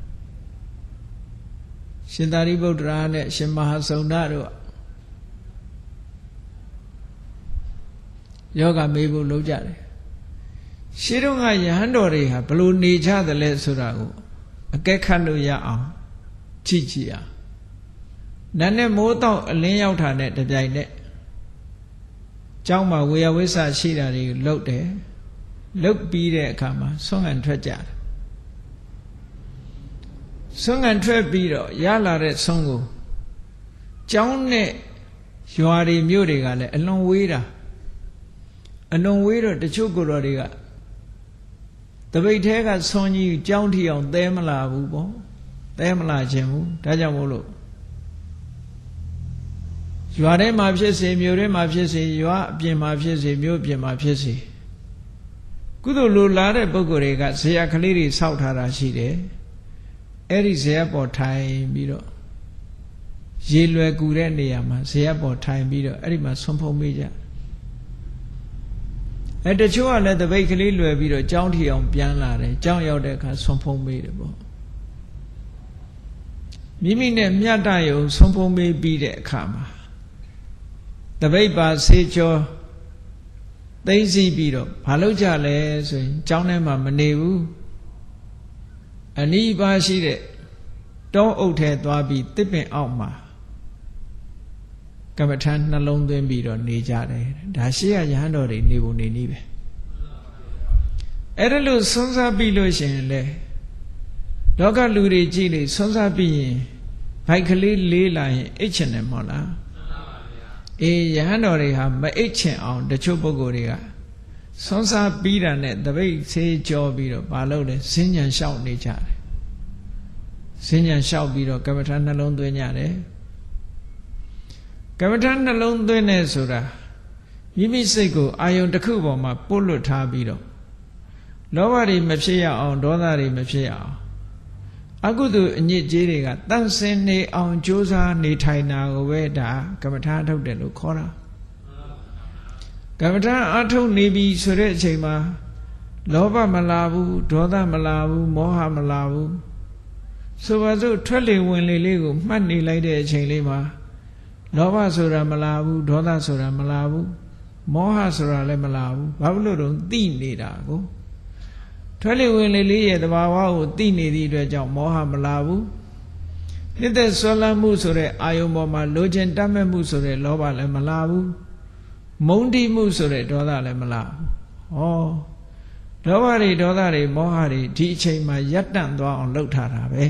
ရှင်သာရိပုတ္တရာနဲ့ရှင်မဟာစုန္ဒတို့ယောဂမေးဖို့လုပ်ကြတယ်ရှင်းတော့ကယဟန်တော်တွေဟာဘလို့နေကြသလဲဆိုတာကိုအကဲခတ်လို့ရအောင်ကြည့်ကြည့်အောင်နာနဲ့မိုးတော့အလင်းရောက်တာနဲ့တပြိုင်နက်ကျောင်းမှာဝေယဝိဆရှိတာတွေလှုပ်တယ်လှုပ်ပြီးတဲ့အခါမှာဆွမ်းခံထွက်ကြတယ်ဆွမ်းခံထွက်ပြီးတော့ရလာတဲ့ဆွမ်းကိုကျောင်းနဲ့ရွာတွေမြို့တွေကလည်းအလွန်ဝေးတာအလွန်ဝေးတော့တချို့ကိုယ်တော်တွေကတပိတ်ထဲကဆွမ်းကြီးကျောင်းထီအောင်သဲမလာဘူးပေါ့သဲမလာခြင်းဘူးဒါကြောင့်မို့လို့ရွာထဲမှာဖြစ်စေမြို့ထဲမှာဖြစ်စေရွာအပြင်မှာဖြစ်စေမြို့ပြင်မှာဖြစ်စေကုသိုလ်လိုလားတဲ့ပုဂ္ဂိုလ်တွေကဇေယျကလေးတွေစောက်ထားတာရှိတယ်အဲ့ဒီဇေယျပေါ်ထိုင်ပြီးတော့ရေလွယ်ကူတဲ့နေရာမှာဇေယျပေါ်ထိုင်ပြီးတော့အဲ့ဒီမှာဆွမ်းဖုံးပေးကြတချို့ကလည်းတပိတ်ကလေးလွယ်ပြီးတော့ကြောင်းထီအောင်ပြန်လာတယ်ကြောင်းရောက်တဲ့အခါဆွမ်းဖုံးပေးတယ်ပေါ့မိမိနဲ့မြတ်တရုံဆွမ်းဖုံးပေးပြီးတဲ့အခါမှာတပိတ်ပါဆေးကြောသိသိပြီးတော့ဘာလုပ်ကြလဲဆိုရင်ကြောင်းထဲမှာမနေဘူးအနီးပါရှိတဲ့တောအုပ်ထဲသွားပြီးတစ်ပင်အောက်မှာကမ္မထမ်းနှလုံးသွင်းပြီးတော့နေကြတယ်ဒါရှိရယဟန်တော်တွေနေပုံနေနည်းပဲအဲ့ဒါလို့ဆွမ်းစားပြီးလို့ရှိရင်လေလောကလူတွေကြည့်လေဆွမ်းစားပြီးရင်ဘိုက်ကလေးလေးလာရင်အိတ်ချင်တယ်မဟုတ်လားအေးယဟန်တော်တွေဟာမအိတ်ချင်အောင်တချို့ပုဂ္ဂိုလ်တွေကဆွမ်းစားပြီးတာနဲ့တပိတ်ဆေးကြောပြီးတော့ဘာလုပ်လဲစဉ္ညာလျှောက်နေကြတယ်စဉ္ညာလျှောက်ပြီးတော့ကမ္မထနှလုံးသွင်းကြတယ်ကမ္မထနှလုံးသွင်းနေဆိုတာမိမိစိတ်ကိုအာယုံတစ်ခုပေါ်မှာပို့လွတ်ထားပြီးတော့လောဘတွေမဖြစ်ရအောင်ဒေါသတွေမဖြစ်ရအောင်အကုသိုလ်အညစ်အကြေးတွေကတန့်စင်နေအောင်ကြိုးစားနေထိုင်တာကိုပဲဒါကမ္မထထုတ်တယ်လို့ခေါ်တာကမ္မထအထုတ်နေပြီဆိုတဲ့အချိန်မှာလောဘမလာဘူးဒေါသမလာဘူးမောဟမလာဘူးဆိုပါစို့ထွက်လေဝင်လေလေးကိုမှတ်နေလိုက်တဲ့အချိန်လေးမှာလောဘဆိုတာမလာဘူးဒေါသဆိုတာမလာဘူးမောဟဆိုတာလည်းမလာဘူးဘာလို့လို့သိနေတာကိုထွက်လေဝင်လေလေးရဲ့တဘာဝကိုသိနေသည့်အတွက်ကြောင့်မောဟမလာဘူးနှစ်သက်ဆွလမ်းမှုဆိုတဲ့အာယုံပေါ်မှာလိုချင်တတ်မဲ့မှုဆိုတဲ့လောဘလည်းမလာဘူးမုန်းတိမှုဆိုတဲ့ဒေါသလည်းမလာဘူးဟောလောဘတွေဒေါသတွေမောဟတွေဒီအချိန်မှာရပ်တန့်သွားအောင်လုပ်ထားတာပဲ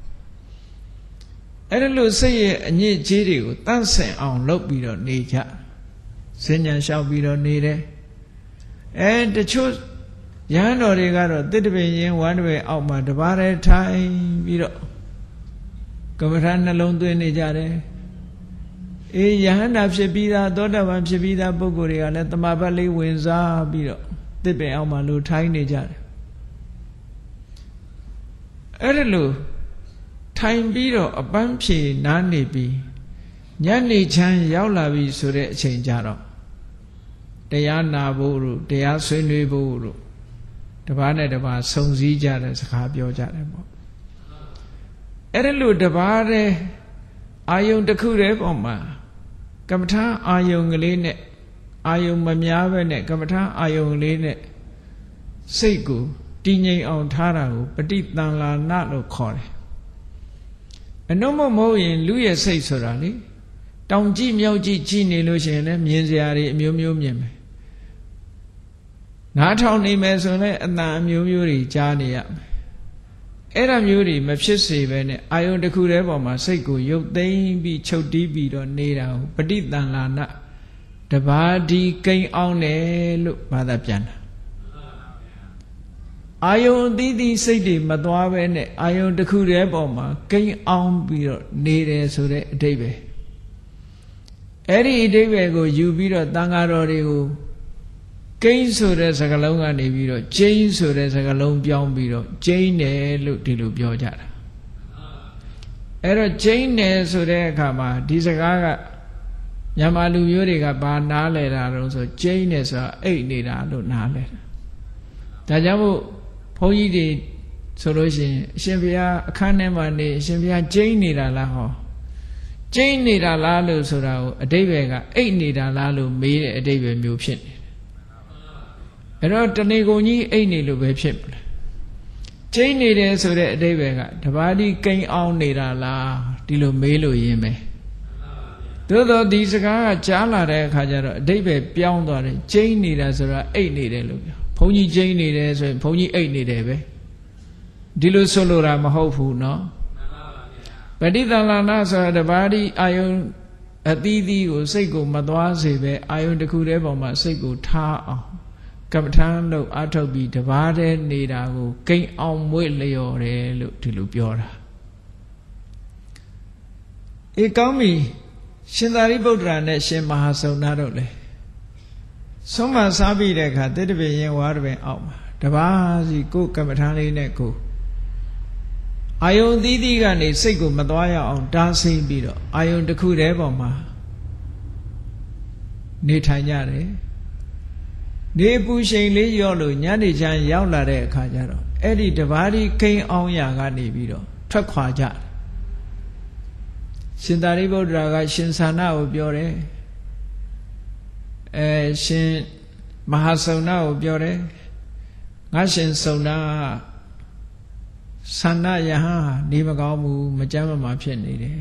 အဲ့ဒါလို့စိတ်ရဲ့အညစ်အကြေးတွေကိုတန့်စင်အောင်လုပ်ပြီးတော့နေကြစဉ္ညာလျှောက်ပြီးတော့နေတယ်တချို့ယဟန်တော်တွေကတော့တစ်တပင်ရင်ဝမ်းတပင်အောက်မှာတပါးတည်းထိုင်ပြီးတော့ကမ္မထာနှလုံးသွင်းနေကြတယ်ယဟန္တာဖြစ်ပြီးသားသောတာပန်ဖြစ်ပြီးသားပုဂ္ဂိုလ်တွေကလည်းတမာပတ်လေးဝင်စားပြီးတော့တစ်ပင်အောက်မှာလို့ထိုင်နေကြတယ်အဲ့ဒါလို့ထိုင်ပြီးတော့အပန်းဖြေနားနေပြီးညနေချမ်းရောက်လာပြီဆိုတဲ့အချိန်ကြတော့တရားနာဖို့တို့တရားဆွေးနွေးဖို့တို့တပားနဲ့တပားစုံစည်းကြတဲ့စကားပြောကြတယ်ပေါ့အဲ့ဒါလို့တပားတဲ့အာယုံတစ်ခုတည်းပေါ်မှာကမ္မထာအာယုံကလေးနဲ့အာယုံမများပဲနဲ့ကမ္မထာအာယုံကလေးနဲ့စိတ်ကိုတည်ငြိမ်အောင်ထားတာကိုပฏิတန်လာနလို့ခေါ်တယ်အနုမမဟုတ်ရင်လူရဲ့စိတ်ဆိုတာလေတောင်ကြည့်မြောက်ကြည့်ကြည့်နေလို့ရှိရင်လည်းမြင်စရာတွေအမျိုးမျိုးမြင်မယ်နားထောင်နေမယ်ဆိုရင်အတန်အမျိုးမျိုးတွေကြားနေရမယ်အဲ့ဒါမျိုးတွေမဖြစ်စေဘဲနဲ့အာယုန်တစ်ခုတည်းပေါ်မှာစိတ်ကိုရုပ်သိမ်းပြီးချုပ်တီးပြီးတော့နေတာကိုပဋိသင်္လာနတပါးဒီကိန်းအောင်တယ်လို့ဘာသာပြန်တာအာယုန်အသီးသီးစိတ်တွေမသွားဘဲနဲ့အာယုန်တစ်ခုတည်းပေါ်မှာကိန်းအောင်ပြီးတော့နေတယ်ဆိုတဲ့အဓိပ္ပာယ်အဲ့ဒီအဓိပ္ပာယ်ကိုယူပြီးတော့သံဃာတော်တွေကိုကိန်းဆိုတဲ့စကားလုံးကနေပြီးတော့ကျိန်းဆိုတဲ့စကားလုံးပြောင်းပြီးတော့ကျိန်းတယ်လို့ဒီလိုပြောကြတာအဲ့တော့ကျိန်းတယ်ဆိုတဲ့အခါမှာဒီစကားကမြန်မာလူမျိုးတွေကဘာနားလဲတာတော့ဆိုကျိန်းတယ်ဆိုတာအိတ်နေတာလို့နားလဲတာဒါကြောင့်မို့ဘုန်းကြီးတွေဆိုလို့ရှိရင်အရှင်ဘုရားအခန်းထဲမှာနေအရှင်ဘုရားကျိန်းနေတာလားဟောကျိန်းနေတာလားလို့ဆိုတာကိုအဓိပ္ပာယ်ကအိတ်နေတာလားလို့မေးတဲ့အဓိပ္ပာယ်မျိုးဖြစ်နေအဲ့တော့တဏီကုံကြီးအိတ်နေလို့ပဲဖြစ်မလားကျိန်းနေတယ်ဆိုတဲ့အဓိပ္ပာယ်ကတပါးဒီကိန်းအောင်နေတာလားဒီလိုမေးလို့ရင်းပဲသို့တော့ဒီစကားကကြားလာတဲ့အခါကျတော့အဓိပ္ပာယ်ပြောင်းသွားတယ်ကျိန်းနေတာဆိုတာအိတ်နေတယ်လို့ပြောဘုန်းကြီးကျိန်းနေတယ်ဆိုရင်ဘုန်းကြီးအိတ်နေတယ်ပဲဒီလိုဆိုလိုတာမဟုတ်ဘူးเนาะပဋိသင်္လာနဆိုတာတပါးဒီအာယုန်အသီးသီးကိုစိတ်ကိုမသွားစေပဲအာယုန်တစ်ခုတည်းပေါ်မှာစိတ်ကိုထားအောင်ကမ္မထာလို့အထုတ်ပြီးတပါးတည်းနေတာကိုကိန်းအောင်မွေ့လျော်တယ်လို့ဒီလိုပြောတာအေးကောင်းပြီရှင်သာရိပုတ္တရာနဲ့ရှင်မဟာစုံနာတို့လေဆုံးမစားပြီးတဲ့အခါတိတ္တပင်ရင်ဝါတပင်အောက်မှာတပါးစီကိုယ်ကမ္မထာလေးနဲ့ကိုအာယုန်သီးသီးကနေစိတ်ကိုမသွားရအောင်တားဆီးပြီးတော့အာယုန်တစ်ခုတည်းပေါ်မှာနေထိုင်ကြတယ်နေပူရှိန်လေးရော့လို့ညနေချမ်းရောက်လာတဲ့အခါကျတော့အဲ့ဒီတပါးဒီကိန်းအောင်ရာကနေပြီးတော့ထွက်ခွာကြတယ်ရှင်သာရိပုတ္တရာကရှင်သာနာကိုပြောတယ်ရှင်မဟာစုံနာကိုပြောတယ်ငါရှင်စုံနာသန္နယဟန်နေမကောင်းဘူးမကြမ်းမမာဖြစ်နေတယ်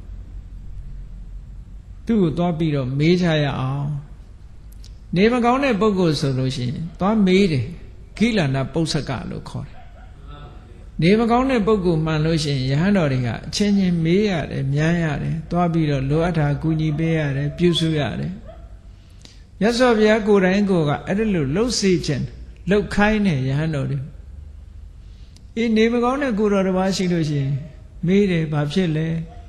သူ့ကိုသွားပြီးတော့မေးချရအောင်နေမကောင်းတဲ့ပုဂ္ဂိုလ်ဆိုလို့ရှိရင်သွားမေးတယ်ခိလန္ဒပု္ပ္ပစကလို့ခေါ်တယ်နေမကောင်းတဲ့ပုဂ္ဂိုလ်မှန်လို့ရှိရင်ယဟန်တော်တွေကအချင်းချင်းမေးရတယ်မြန်းရတယ်သွားပြီးတော့လိုအပ်တာကူညီပေးရတယ်ပြုစုရတယ်မြတ်စွာဘုရားကိုယ်တိုင်ကိုယ်ကအဲ့ဒါလို့လှုပ်စေခြင်းလှုပ်ခိုင်းတဲ့ယဟန်တော်တွေအေးနေမကောင်းတဲ့ကိုယ်တော်တစ်ပါးရှိလို့ရှိရင်မေးတယ်ဘာဖြစ်လဲ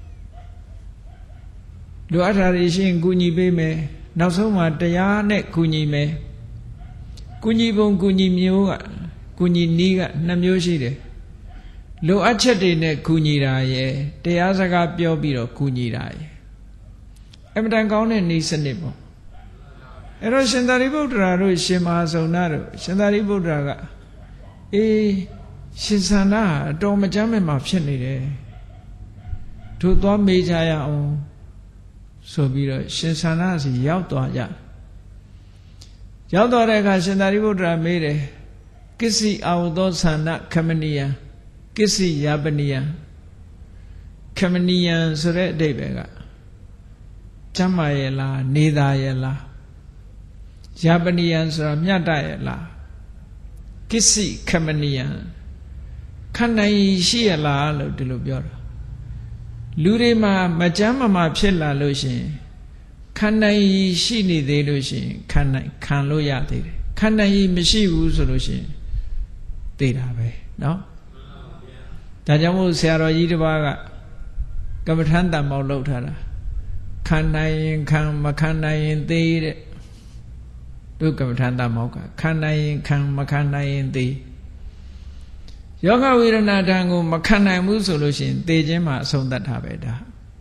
လိုအပ်တာတွေရှိရင်ကူညီပေးမယ်နောက်ဆုံးမှာတရားနဲ့ကူညီမယ်ကူညီပုံကူညီမျိုးကကူညီနည်းက2မျိုးရှိတယ်လိုအပ်ချက်တွေနဲ့ကူညီတာရယ်တရားစကားပြောပြီးတော့ကူညီတာရယ်အမှန်တန်ကောင်းတဲ့နည်းစနစ်ပေါ့အဲ့တော့ရှင်သာရိပုတ္တရာတို့ရှင်မဟာစုံနာတို့ရှင်သာရိပုတ္တရာကအေးရှင်သန္တာအတော်မကြမ်းမဲ့မှာဖြစ်နေတယ်တို့သွားမေးကြရအောင်ဆိုပြီးတော့ရှင်သန္တာစီရောက်သွားကြရောက်သွားတဲ့အခါရှင်သာရိပုတ္တရာမေးတယ်ကိစ္စအာဝသောသန္တာခမနိယကိစ္စယာပနိယခမနိယဆိုတဲ့အဓိပ္ပာယ်ကကျမ်းမာရဲ့လားနေသာရဲ့လားယာပနိယဆိုတာမြတ်တရဲ့လားကိစ္စခမနိယခန္ဓာရှိရလားလို့ဒီလိုပြောတာလူတွေမှာမကြမ်းမမာဖြစ်လာလို့ရှိရင်ခန္ဓာရှိနေသေးလို့ရှိရင်ခံလို့ရသေးတယ်ခန္ဓာမရှိဘူးဆိုလို့ရှိရင်သိတာပဲเนาะဒါကြောင့်မို့ဆရာတော်ကြီးတစ်ပါးကကမ္မထမ်းတန်ပေါက်လောက်ထားတာခံနိုင်ရင်ခံမခံနိုင်ရင်သိတဲ့တို့ကမ္မထမ်းတန်ပေါက်ကခံနိုင်ရင်ခံမခံနိုင်ရင်သိယောဂဝေဒနာဓာတ်ကိုမခံနိုင်ဘူးဆိုလို့ရှိရင်သိခြင်းမှာအဆုံးသတ်တာပဲဒါ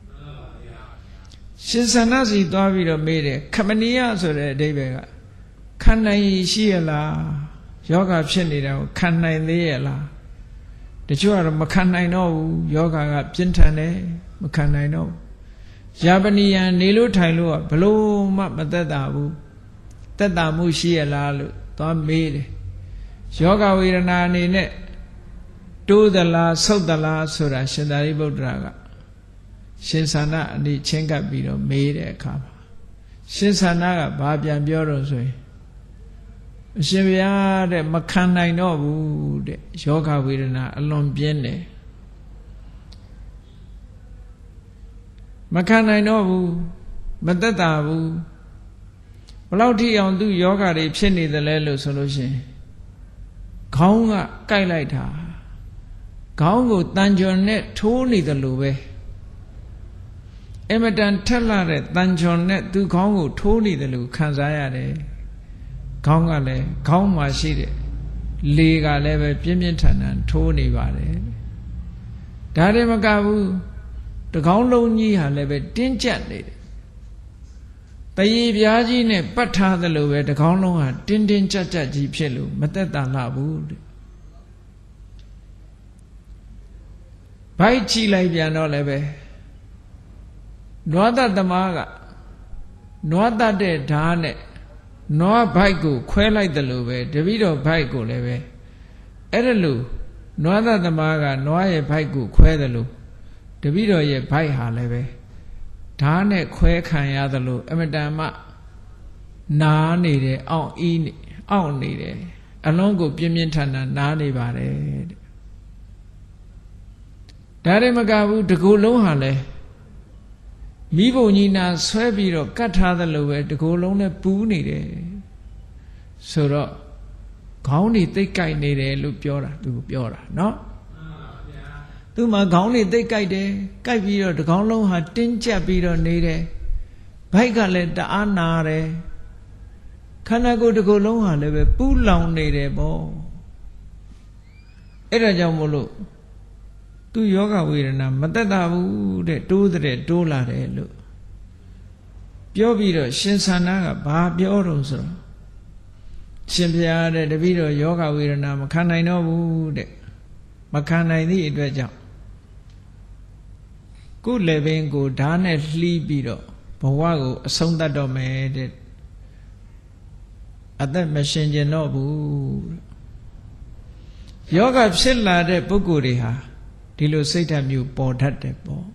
ရှင်သန္တာစီသွားပြီးတော့မေးတယ်ခမနိယဆိုတဲ့အဓိပ္ပာယ်ကခံနိုင်ရှိရလားယောဂဖြစ်နေတာကိုခံနိုင်သေးရဲ့လားတချို့ကတော့မခံနိုင်တော့ဘူးယောဂကပြင်းထန်တယ်မခံနိုင်တော့ဘူးယာပနိယံနေလို့ထိုင်လို့ကဘလို့မှမသက်သာဘူးသက်သာမှုရှိရလားလို့သွားမေးတယ်ယောဂဝေဒနာအနေနဲ့တိုးသလားဆုတ်သလားဆိုတာရှင်သာရိပုတ္တရာကရှင်သန္တာအနိချင်းကပ်ပြီးတော့မေးတဲ့အခါမှာရှင်သန္တာကဘာပြန်ပြောတော့ဆိုရင်အရှင်ဘုရားတဲ့မခံနိုင်တော့ဘူးတဲ့ယောဂဝေဒနာအလွန်ပြင်းတယ်မခံနိုင်တော့ဘူးမသက်သာဘူးဘလောက်ထိအောင်သူယောဂတွေဖြစ်နေတယ်လဲလို့ဆိုလို့ရှိရင်ခေါင်းကကိုက်လိုက်တာခေါင်းကိုတန်ကြွန်နဲ့ထိုးနေတယ်လို့ပဲအမတန်ထက်လာတဲ့တန်ကြွန်နဲ့သူခေါင်းကိုထိုးနေတယ်လို့ခံစားရတယ်ခေါင်းကလည်းခေါင်းမှာရှိတဲ့လေကလည်းပဲပြင်းပြင်းထန်ထန်ထိုးနေပါတယ်ဒါတည်းမကဘူးတကောင်းလုံးကြီးဟာလည်းပဲတင်းကျပ်နေတယ်တရေပြားကြီးနဲ့ပတ်ထားသလိုပဲတကောင်းလုံးဟာတင်းတင်းကျပ်ကျပ်ကြီးဖြစ်လို့မသက်သာလှဘူးတဲ့ဘိုက်ကြည့်လိုက်ပြန်တော့လည်းပဲနွားတသမားကနွားတတဲ့ဓာတ်နဲ့နွားဘိုက်ကိုခွဲလိုက်တယ်လို့ပဲတပည့်တော်ဘိုက်ကိုလည်းပဲအဲ့ဒါလို့နွားတသမားကနွားရဲ့ဘိုက်ကိုခွဲတယ်လို့တပည့်တော်ရဲ့ဘိုက်ဟာလည်းပဲဓာတ်နဲ့ခွဲခံရတယ်လို့အမတန်မှနားနေတယ်အောင့်နေတယ်အလုံးကိုပြင်းပြင်းထန်ထန်နားနေပါတယ်တဲ့ဒါရမကဘူးတကူလုံးဟာလည်းမိဘုံကြီးနာဆွဲပြီးတော့ကတ်ထားသလိုပဲတကူလုံးနဲ့ပူးနေတယ်ဆိုတော့ခေါင်းတွေသိပ်ကြိုက်နေတယ်လို့ပြောတာသူပြောတာเนาะသူမှခေါင်းတွေသိပ်ကြိုက်တယ်ကြိုက်ပြီးတော့တကောင်းလုံးဟာတင်းကျပ်ပြီးတော့နေတယ်ဘိုက်ကလည်းတအားနာတယ်ခန္ဓာကိုယ်တကူလုံးဟာလည်းပဲပူးလောင်နေတယ်ပေါ့အဲ့ဒါကြောင့်မို့လို့သူယောဂဝေဒနာမသက်သာဘူးတဲ့တိုးတဲ့တိုးလာတယ်လို့ပြောပြီးတော့ရှင်သန္တာကဘာပြောတော့ဆိုတော့ရှင်ဘုရားတဲ့တပည့်တော်ယောဂဝေဒနာမခံနိုင်တော့ဘူးတဲ့မခံနိုင်သည့်အတွက်ကြောင့်ကိုယ်လည်းပင်ကိုဓာတ်နဲ့လှီးပြီးတော့ဘဝကိုအဆုံးသတ်တော့မယ်တဲ့အသက်မရှင်ကျင်တော့ဘူးယောဂဖြစ်လာတဲ့ပုဂ္ဂိုလ်တွေဟာဒီလိုစိတ်ဓာတ်မျိုးပေါ်တတ်တယ်ပေါ့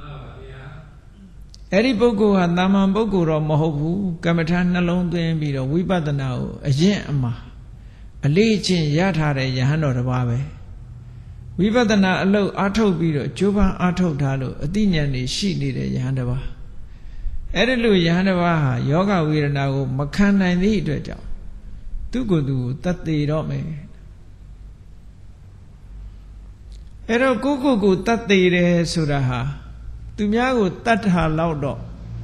အဲ့ဒီပုဂ္ဂိုလ်ဟာတာမန်ပုဂ္ဂိုလ်တော့မဟုတ်ဘူးကမ္မထာနှလုံးသွင်းပြီးတော့ဝိပဿနာကိုအရင်အမှာအလေးအကျင့်ရထားတဲ့ယဟန်တော်တစ်ပါးပဲဝိပဿနာအလုပ်အားထုတ်ပြီးတော့ကြိုးပမ်းအားထုတ်ထားလို့အသိဉာဏ်တွေရှိနေတဲ့ယဟန်တစ်ပါးအဲ့ဒီလိုယဟန်တစ်ပါးဟာယောဂဝေဒနာကိုမခံနိုင်သည့်အတွက်ကြောင့်သူ့ကိုယ်သူတတ်သေးတော့မယ်အဲ့တော့ကိုတတ်သေးတယ်ဆိုတာဟာသူများကိုတတ်တာလောက်တော့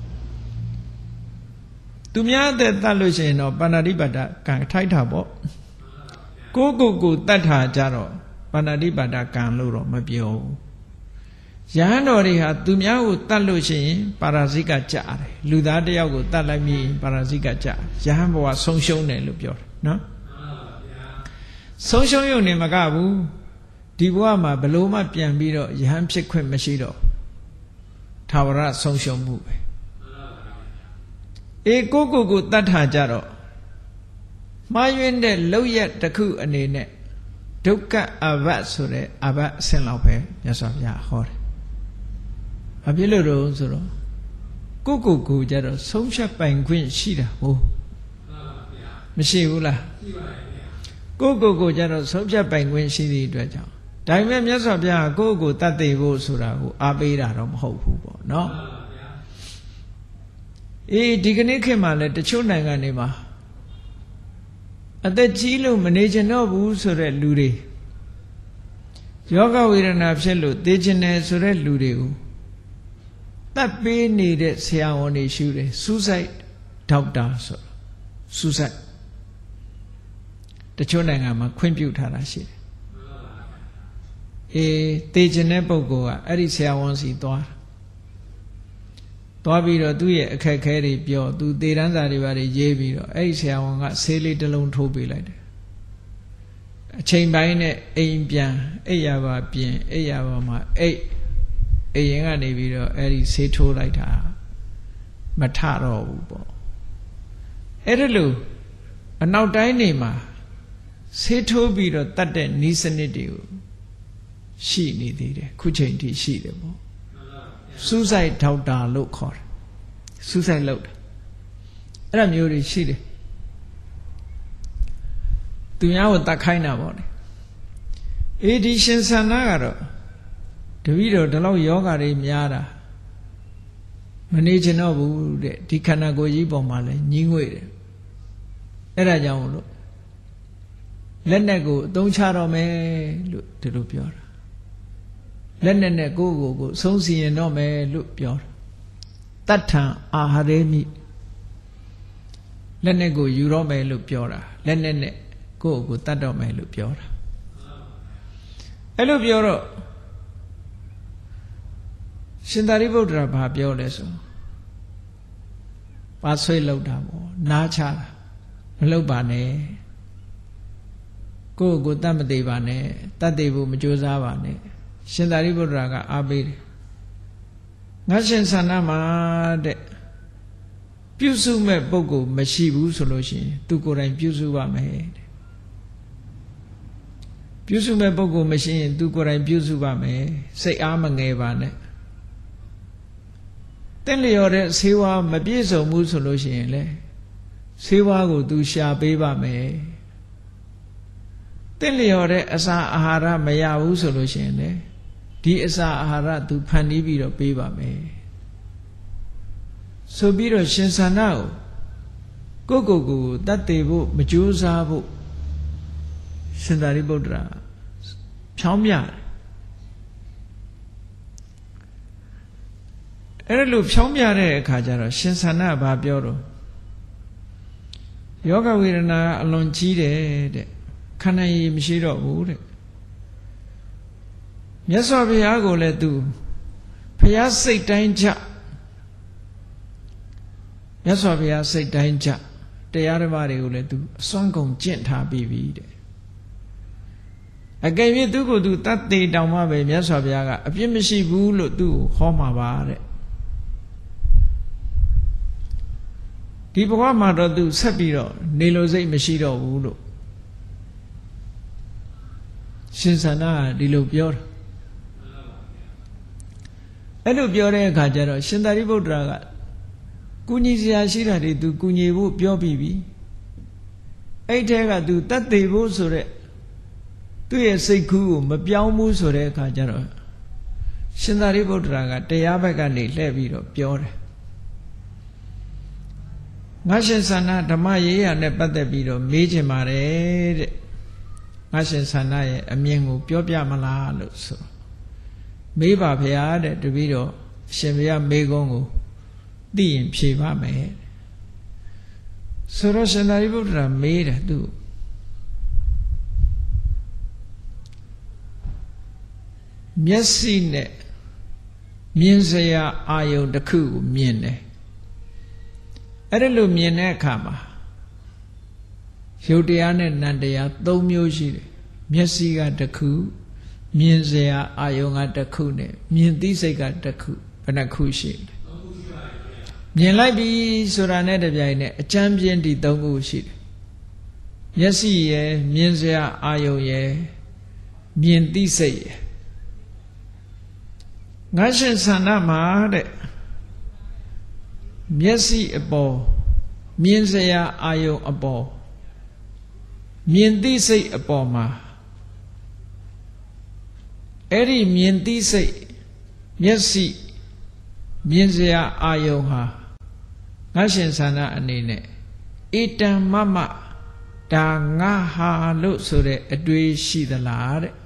သူများတဲ့တတ်လို့ရှိရင်တော့ပါဏာတိပါဒကံထိုက်တာပေါ့ကိုတတ်တာကြတော့ပါဏာတိပါဒကံလို့တော့မပြောဘူးယဟန်တော်တွေဟာသူများကိုတတ်လို့ရှိရင်ပါရာဇိကကြတယ်လူသားတယောက်ကိုတတ်လိုက်ပြီးပါရာဇိကကြယဟန်ဘဝဆုံးရှုံးတယ်လို့ပြောတယ်နော်ဆုံးရှုံးရုံနဲ့မကဘူးဒီဘဝမှာဘလို့မှပြန်ပြီးတော့ယဟန်ဖြစ်ခွင့်မရှိတော့ထာဝရဆုံးရှုံးမှုပဲအေးကိုတတ်တာကြတော့မှားယွင်းတဲ့လောက်ရတစ်ခုအနေနဲ့ဒုက္ခအဘတ်ဆိုတဲ့အဘတ်အဆင့်လောက်ပဲမြတ်စွာဘုရားဟောတယ်။ဘာဖြစ်လို့တော့ဆိုတော့ကိုကြတော့ဆုံးဖြတ်ပိုင်ခွင့်ရှိတာဟုတ်မရှိဘူးလားရှိပါတယ်ဗျာကိုကြတော့ဆုံးဖြတ်ပိုင်ခွင့်ရှိသည့်အတွက်ကြောင့်ဒါပေမဲ့မြတ်စွာဘုရားကိုတတ်သိဖို့ဆိုတာကိုအားပေးတာတော့မဟုတ်ဘူးပေါ့နော်အေးဒီကနေ့ခေတ်မှာလည်းတချို့နိုင်ငံတွေမှာအသက်ကြီးလို့မနေချင်တော့ဘူးဆိုတဲ့လူတွေယောဂဝေဒနာဖြစ်လို့သေချင်တယ်ဆိုတဲ့လူတွေကိုတတ်ပေးနေတဲ့ဆရာဝန်တွေရှိတယ်စူးစိုက်ဒေါက်တာဆိုစူးစိုက်တချို့နိုင်ငံမှာခွင့်ပြုထားတာရှိတယ်အေးသေချင်တဲ့ပုဂ္ဂိုလ်ကအဲ့ဒီဆရာဝန်စီသွားပြီးတော့သူ့ရဲ့အခက်ခဲတွေပြောသူသေတန်းစာတွေပါရေးပြီးတော့အဲ့ဒီဆရာဝန်ကဆေးလေးတစ်လုံးထိုးပေးလိုက်တယ်အချိန်ပိုင်းနဲ့အိမ်ပြန်အိပ်ရပါပြင်အိပ်ရပါမှာအိမ်ရင်ကနေပြီးတော့အဲ့ဒီဆေးထိုးလိုက်တာမထတော့ဘူးပေါ့အဲ့ဒါလို့အနောက်တိုင်းနေမှာဆေးထိုးပြီးတော့တတ်တဲ့နီးစနစ်တွေကိုရှိနေသေးတယ်ခုချိန်ထိရှိတယ်ပေါ့စူးစိုက်ဒေါက်တာလို့ခေါ်တယ်စူးစိုက်လုပ်တယ်အဲ့ဒါမျိုးတွေရှိတယ်သူများကိုတတ်ခိုင်းတာပေါ့လေအေးဒီရှင်ဆန္ဒကတော့တပည့်တော်ဒီလောက်ယောဂတွေများတာမနေချင်တော့ဘူးတဲ့ဒီခန္ဓာကိုယ်ကြီးပေါ်မှာလဲညှင်းငွေ့တယ်အဲ့ဒါကြောင့်မို့လို့လက်နဲ့ကိုအသုံးချတော့မယ်လို့ဒီလိုပြောတာလက်နဲ့ကိုယ်ကိုဆုံးစီရင်တော့မယ်လို့ပြောတာတတ္ထံအာဟာရေမိလက်နဲ့ကိုယူတော့မယ်လို့ပြောတာလက်နဲ့ကိုယ်ကိုတတ်တော့မယ်လို့ပြောတာအဲ့လိုပြောတော့ရှင်သာရိပုတ္တရာဘာပြောလဲဆိုပါဆွေးလောက်တာပေါ့နားချတာမလောက်ပါနဲ့ကိုယ့်ကိုတတ်မသေးပါနဲ့တတ်သေးဖို့မကြိုးစားပါနဲ့ရှင်သာရိပုတ္တရာကအားပေးတယ်ငါရှင်ဆန္ဒမှာတဲ့ပြုစုမဲ့ပုဂ္ဂိုလ်မရှိဘူးဆိုလို့ရှိရင်သူကိုယ်တိုင်ပြုစုပါမယ်တဲ့ပြုစုမဲ့ပုဂ္ဂိုလ်မရှိရင်သူကိုယ်တိုင်ပြုစုပါမယ်စိတ်အားမငယ်ပါနဲ့တင့်လျော်တဲ့ဆေးဝါးမပြည့်စုံဘူးဆိုလို့ရှိရင်လေဆေးဝါးကိုသူရှာပေးပါမယ်တင့်လျော်တဲ့အစာအာဟာရမရဘူးဆိုလို့ရှိရင်လေဒီအစာအာဟာရသူဖန်တီးပြီးတော့ပေးပါမယ်ဆိုပြီးတော့ရှင်ဆန္ဒကိုကိုတတ်သေးဖို့မကြိုးစားဖို့ရှင်သာရိပုတ္တရာဖြောင်းပြတယ်အဲ့လိုဖြောင်းပြတဲ့အခါကျတော့ရှင်ဆန္ဒဘာပြောတော့ယောဂဝေဒနာအလွန်ကြီးတယ်တဲ့ခန္ဓာရည်မရှိတော့ဘူးတဲ့မြတ်စွာဘုရားကိုလည်းသူဘုရားစိတ်တိုင်းကြမြတ်စွာဘုရားစိတ်တိုင်းကြတရားဓမ္မတွေကိုလည်းသူအစွမ်းကုန်ကျင့်ထားပြီးပြီတဲ့အကယ်၍သူကိုယ်သူတတ်သေးတောင်မှပဲမြတ်စွာဘုရားကအပြစ်မရှိဘူးလို့သူ့ကိုဟောမှာပါတဲ့ဒီဘဝမှာတော့သူဆက်ပြီးတော့နေလို့စိတ်မရှိတော့ဘူးလို့ရှင်ဆန္ဒကဒီလိုပြောတာအဲ့လိုပြောတဲ့အခါကျတော့ရှင်သာရိပုတ္တရာကကုညီစရာရှိတာတွေသူကုညီဖို့ပြောပြီးပြီအဲ့ထဲကသူတတ်သေးဖို့ဆိုတဲ့သူ့ရဲ့စိတ်ကူးကိုမပြောင်းဘူးဆိုတဲ့အခါကျတော့ရှင်သာရိပုတ္တရာကတရားဘက်ကနေလှည့်ပြီးတော့ပြောတယ်ငါရှင်ဆန္ဒဓမ္မရေးရာနဲ့ပတ်သက်ပြီးတော့မေးချင်ပါတယ်တဲ့ငါရှင်ဆန္ဒရဲ့အမြင်ကိုပြောပြမလားလို့ဆိုမေးပါဗျာတဲ့တပည့်တော်ရှင်ဘုရားမေးခွန်းကိုသိရင်ဖြေပါမယ်ဆိုတော့ရှင်သာရိပုတ္တရာမေးတယ်သူမျက်စိနဲ့မြင်စရာအာယုန်တစ်ခုကိုမြင်တယ်အဲ့ဒါလို့မြင်တဲ့အခါမှာရုပ်တရားနဲ့နံတရား၃မျိုးရှိတယ်မျက်စိကတစ်ခုမြင်စရာအာယုန်ကတစ်ခုနဲ့မြင်သိစိတ်ကတစ်ခုဘယ်နှခုရှိလဲမြင်လိုက်ပြီဆိုတာနဲ့တပြိုင်နက်အကျမ်းပြင်းဒီ၃ခုရှိတယ်မျက်စိရယ်မြင်စရာအာယုန်ရယ်မြင်သိစိတ်ရယ်ငါရှင်ဆန္ဒမှာတဲ့မျက်စိအပေါ်မြင်စရာအာယုန်အပေါ်မြင်သိစိတ်အပေါ်မှာအဲ့ဒီမြင်သိစိတ်မျက်စိမြင်စရာအာယုန်ဟာငါရှင်ဆန္ဒအနေနဲ့ဧတံမမဒါငါဟာလို့ဆိုတဲ့အတွေ့ရှိသလားတဲ့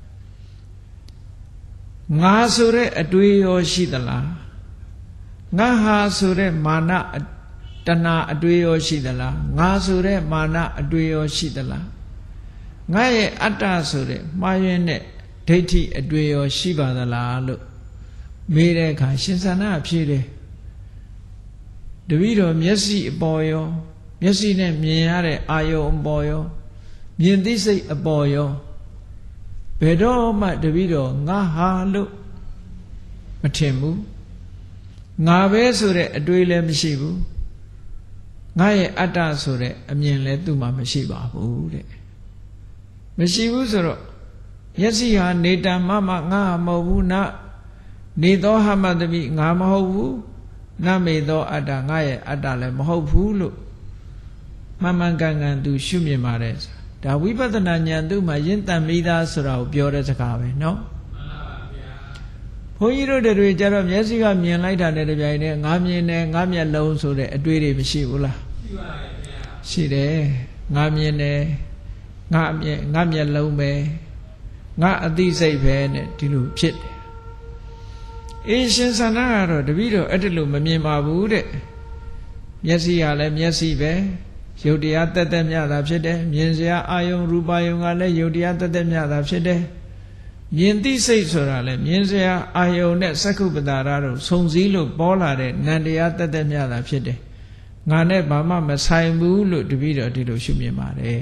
ငါဆိုတဲ့အတွေ့ရောရှိသလားငါဟာဆိုတဲ့မာနတဏှာအတွေ့ရောရှိသလားငါဆိုတဲ့မာနအတွေ့ရောရှိသလားငါရဲ့အတ္တဆိုတဲ့မှားယွင်းတဲ့ဒိဋ္ဌိအတွေ့ရောရှိပါသလားလို့မေးတဲ့အခါရှင်ဆန္ဒဖြေတယ်တပည့်တော်မျက်စိအပေါ်ရောမျက်စိနဲ့မြင်ရတဲ့အာယုံအပေါ်ရောမြင်သိစိတ်အပေါ်ရောဘယ်တော့မှတပည့်တော်ငါဟာလို့မထင်ဘူးငါပဲဆိုတဲ့အတွေ့လည်းမရှိဘူးငါရဲ့အတ္တဆိုတဲ့အမြင်လည်းသူ့မှာမရှိပါဘူးတဲ့မရှိဘူးဆိုတော့မျက်စိဟာနေတံမမငါမဟုတ်ဘူးနာနေသောဟမတမိငါမဟုတ်ဘူးနမေသောအတ္တငါရဲ့အတ္တလည်းမဟုတ်ဘူးလို့မှန်မှန်ကန်ကန်သူရှုမြင်ပါတယ်ဒါဝိပဿနာဉာဏ်သူ့မှာရင့်တန်ပြီးသားဆိုတာကိုပြောတဲ့စကားပဲနော်ဘုန်းကြီးတို့တွေကြတော့မျက်စိကမြင်လိုက်တာနဲ့တပြိုင်တည်းငါမြင်တယ်ငါမျက်လုံးဆိုတဲ့အတွေးတွေမရှိဘူးလားရှိပါတယ်ဗျာရှိတယ်ငါမြင်တယ်ငါမျက်လုံးပဲငါအသိစိတ်ပဲနဲ့ဒီလိုဖြစ်တယ်အေးရှင်သန္တာကတော့တပည့်တော်အဲ့ဒါလို့မမြင်ပါဘူးတဲ့မျက်စိကလည်းမျက်စိပဲရုပ်တရားတက်တက်မြတာဖြစ်တယ်မြင်စရာအာယုံရူပါယုံကလည်းရုပ်တရားတက်တက်မြတာဖြစ်တယ်မြင်သိစိတ်ဆိုတာလည်းမြင်စရာအာယုံနဲ့သက္ကုပ္ပတာရတို့စုံစည်းလို့ပေါ်လာတဲ့နံတရားတက်တက်မြတာဖြစ်တယ်ငါနဲ့ဘာမှမဆိုင်ဘူးလို့တပည့်တော်ဒီလိုရှုမြင်ပါတယ်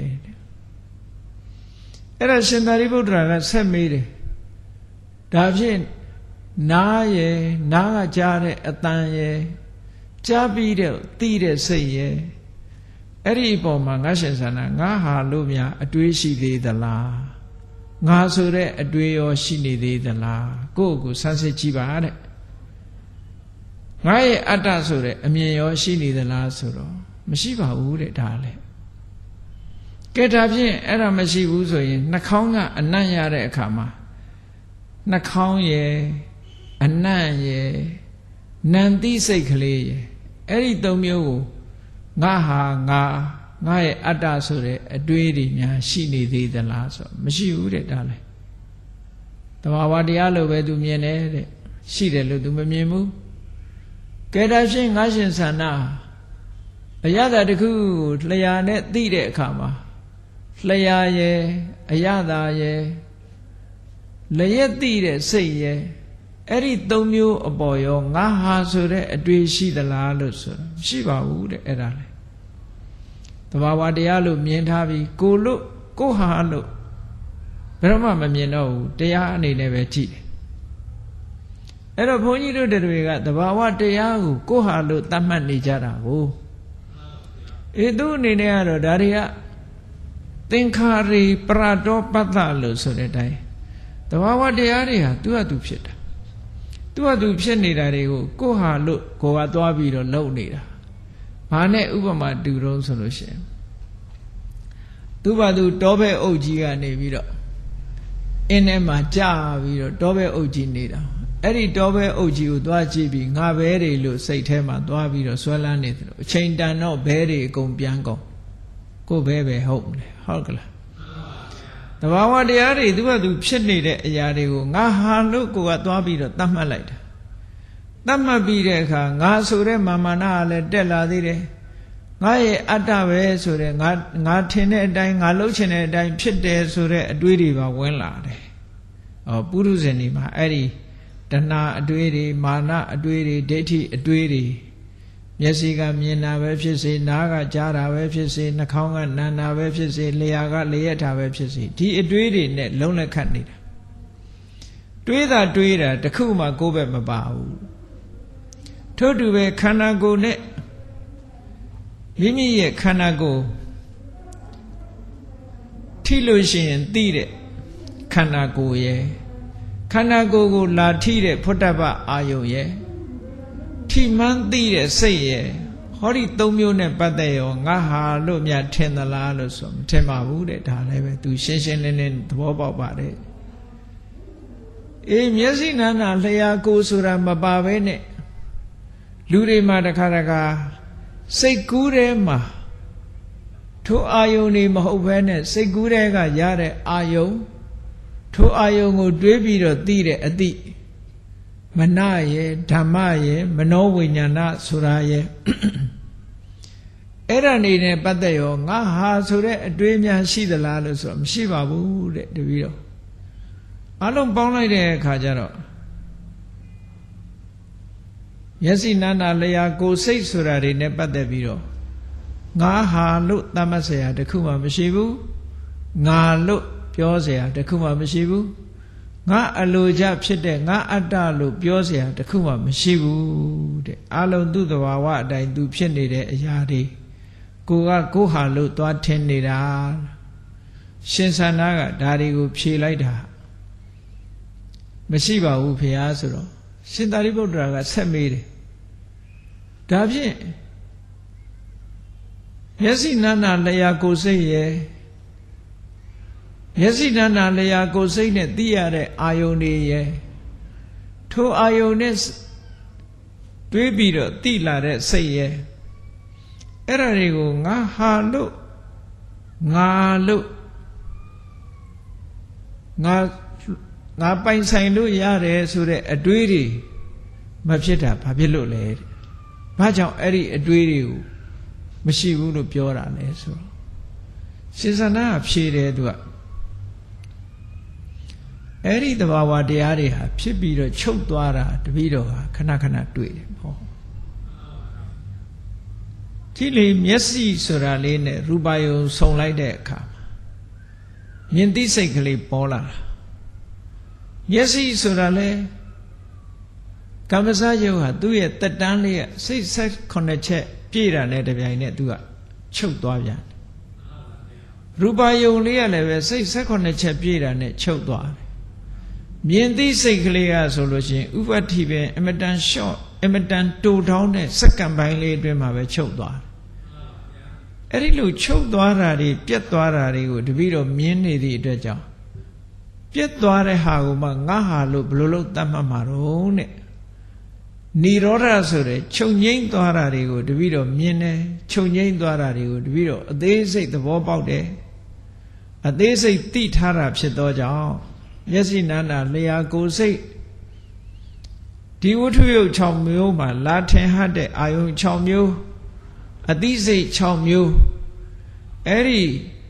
အဲ့ဒါရှင်သာရိပုတ္တရာကဆက်မေးတယ်ဒါဖြင့်နားရယ်နားကကြားတဲ့အတန်ရယ်ကြားပြီးတဲ့သိတဲ့စိတ်ရယ်အဲ့ဒီအပေါ်မှာငါရှင်ဆန္ဒငါဟာလို့များအတွေးရှိသေးသလားငါဆိုတဲ့အတွေးရောရှိနေသေးသလားကိုယ့်ကိုဆန်းစစ်ကြည့်ပါတဲ့ငါရဲ့အတ္တဆိုတဲ့အမြင်ရောရှိနေသလားဆိုတော့မရှိပါဘူးတဲ့ဒါလည်းကဲဒါဖြင့်အဲ့ဒါမရှိဘူးဆိုရင်နှာခေါင်းကအနံ့ရတဲ့အခါမှာနှာခေါင်းရယ်အနံ့ရယ်နံသိစိတ်ကလေးရယ်အဲ့ဒီသုံးမျိုးကိုငါဟာငါရဲ့အတ္တဆိုတဲ့အတွေးတွေများရှိနေသေးသလားဆိုမရှိဘူးတဲ့ဒါလည်းသဘာဝတရားလိုပဲသူမြင်တယ်တဲ့ရှိတယ်လို့သူမမြင်ဘူးကဲဒါဖြင့်ငါရှင်ဆန္ဒအရသာတစ်ခုကိုလျာနဲ့သိတဲ့အခါမှာလျာရယ်အရသာရယ်လျက်သိတဲ့စိတ်ရယ်အဲ့ဒီသုံးမျိုးအပေါ်ရောငါဟာဆိုတဲ့အတွေ့ရှိသလားလို့ဆိုတာမရှိပါဘူးတဲ့အဲ့ဒါလေသဘာဝတရားလို့မြင်ထားပြီးကိုလို့ကိုဟာလို့ဘယ်တော့မှမမြင်တော့ဘူးတရားအနေနဲ့ပဲကြည့်တယ်အဲ့တော့ဘုန်းကြီးတို့တွေကသဘာဝတရားကိုကိုဟာလို့သတ်မှတ်နေကြတာကိုသူအနေနဲ့ကတော့ဒါတွေကသင်္ခါရိပရတောပတ္တလို့ဆိုတဲ့အတိုင်းသဘာဝတရားတွေဟာသူ့ဟာသူဖြစ်တာသူ့ဟာသူဖြစ်နေတာတွေကိုကိုဟာလို့ကိုကသွားပြီးတော့လုံနေတာဘာနဲ့ဥပမာတူတော့ဆိုလို့ရှိရင်သူ့ဘာသူတောဘဲအုပ်ကြီးကနေပြီးတော့အင်းထဲမှာကြာပြီးတော့တောဘဲအုပ်ကြီးနေတာအဲ့ဒီတောဘဲအုပ်ကြီးကိုသွားကြည့်ပြီးငါဘဲတွေလို့စိတ်ထဲမှာသွားပြီးတော့ဆွဲလန်းနေတယ်အချိန်တန်တော့ဘဲတွေအကုန်ပြန်ကုန်ကိုဘဲပဲဟုတ်မလဲဟုတ်ကလားတဘာဝတရားတွေသူကသူဖြစ်နေတဲ့အရာတွေကိုငါဟာလို့ကိုကသွားပြီးတော့တတ်မှတ်လိုက်တာတတ်မှတ်ပြီးတဲ့အခါငါဆိုတဲ့မာမနာကလည်းတက်လာသေးတယ်ငါရဲ့အတ္တပဲဆိုတဲ့ငါထင်တဲ့အတိုင်းငါလှုပ်ချင်တဲ့အတိုင်းဖြစ်တယ်ဆိုတဲ့အတွေးတွေပါဝင်လာတယ်ပုရုဇဉ်ဒီမှာအဲ့ဒီတဏှာအတွေးတွေမာနအတွေးတွေဒိဋ္ဌိအတွေးတွေမျက်စိကမြင်တာပဲဖြစ်စေနားကကြားတာပဲဖြစ်စေနှာခေါင်းကနားတာပဲဖြစ်စေလျှာကလျက်တာပဲဖြစ်စေဒီအတွေးတွေနဲ့လုံးလက်ခတ်နေတာတွေးတာတခုမှကိုယ်ပဲမပါဘူးထို့တူပဲခန္ဓာကိုယ်နဲ့မိမိရဲ့ခန္ဓာကိုယ်ထိလို့ရှိရင်သိတဲ့ခန္ဓာကိုယ်ရဲ့ခန္ဓာကိုယ်ကိုလာထိတဲ့ဖုတ္တပ္ပအာယုံရဲ့ထိမှန်းသိတဲ့စိတ်ရဲ့ဟောဒီသုံးမျိုးနဲ့ပတ်သက်ရောငါဟာလို့များထင်သလားလို့ဆိုမထင်ပါဘူးတဲ့ဒါလည်းပဲသူရှင်းရှင်းလင်းလင်းသဘောပေါက်ပါတယ်မျက်စိနာနာလျှာကိုယ်ဆိုတာမပါဘဲနဲ့လူတွေမှာတခါစိတ်ကူးထဲမှာထိုအာယုန်တွေမဟုတ်ဘဲနဲ့စိတ်ကူးထဲကရတဲ့အာယုန်ထိုအာယုန်ကိုတွေးပြီးတော့သိတဲ့အတိမနရဲ့ဓမ္မရဲ့မနောဝိညာဏဆိုတာရဲ့အဲ့ဒါနေနဲ့ပတ်သက်ရောငါဟာဆိုတဲ့အတွေးများရှိသလားလို့ဆိုတော့မရှိပါဘူးတဲ့တပည့်တော်အလုံးပေါင်းလိုက်တဲ့အခါကျတော့မျက်စိနာနာလျှာကိုယ်စိတ်ဆိုတာတွေနဲ့ပတ်သက်ပြီးတော့ငါဟာလို့သတ်မှတ်เสียတခုမှမရှိဘူးငါလို့ပြောเสียတခုမှမရှိဘူးငါအလိုချဖြစ်တဲ့ငါအတ္တလို့ပြောเสียတခုမှမရှိဘူးတဲ့အလုံးသူ့သဘာဝအတိုင်းသူဖြစ်နေတဲ့အရာတွေကိုဟာလို့သွားထင်နေတာရှင်ဆန္ဒကဒါတွေကိုဖြေလိုက်တာမရှိပါဘူးဖေဟာဆိုတော့ရှင်သာရိပုတ္တရာကဆက်မေးတယ်ဒါဖြင့်မျက်စိနာနာလျှာကိုယ်စိတ်ရဲ့မျက်စိတဏ္ဍာလျာကိုယ်စိတ်နဲ့သိရတဲ့အာယုန်တွေရဲ့ထိုအာယုန်နဲ့တွေးပြီးတော့သိလာတဲ့စိတ်ရဲ့အဲ့ဒါတွေကိုငါဟာလို့ငါလို့ငါပိုင်ဆိုင်လို့ရတယ်ဆိုတဲ့အတွေးတွေမဖြစ်တာဘာဖြစ်လို့လဲဘာကြောင့်အဲ့ဒီအတွေးတွေကိုမရှိဘူးလို့ပြောတာလဲဆိုတော့ရှင်စန္ဒကဖြေတယ်သူကအဲ့ဒီသဘာဝတရားတွေဟာဖြစ်ပြီးတော့ချုပ်သွားတာတပည့်တော်ဟာခဏခဏတွေ့တယ်ဟောဒီလေမျက်စိဆိုတာလေးနဲ့ရူပယုံဆုံလိုက်တဲ့အခါမြင်သိစိတ်ကလေးပေါ်လာတာမျက်စိဆိုတာလေကမ္မစယုတ်ဟာသူ့ရဲ့တက်တန်းလေးကစိတ်ဆက်9ချက်ပြည့်တာနဲ့တပြိုင်နက်သူကချုပ်သွားပြန်ရူပယုံလေးကလည်းပဲစိတ်ဆက်9ချက်ပြည့်တာနဲ့ချုပ်သွားတယ်မြင်သိစိတ်ကလေးကဆိုလို့ရှိရင်ဥပ္ပတ္တိပဲအမတန်ရှော့အမတန်တူထောင်းတဲ့စက္ကန့်ပိုင်းလေးအတွင်းမှာပဲချုပ်သွားတယ်အဲ့ဒီလိုချုပ်သွားတာတွေပြတ်သွားတာတွေကိုတပည့်တော်မြင်နေသည့်အတွက်ကြောင့်ပြတ်သွားတဲ့ဟာကိုမှငါဟာလို့ဘယ်လိုလုပ်သတ်မှတ်မှာတော့တဲ့နိရောဓဆိုတဲ့ချုပ်ငိမ့်သွားတာတွေကိုတပည့်တော်မြင်တယ်ချုပ်ငိမ့်သွားတာတွေကိုတပည့်တော်အသေးစိတ်သဘောပေါက်တယ်အသေးစိတ်သိထားတာဖြစ်သောကြောင့်မျက်စိနာနာလျာကိုယ်စိတ်ဒီဝတ္ထုယုတ်6မျိုးမှာလာထင်ဟတ်တဲ့အာယုံ6မျိုးအသိစိတ်6မျိုးအဲ့ဒီ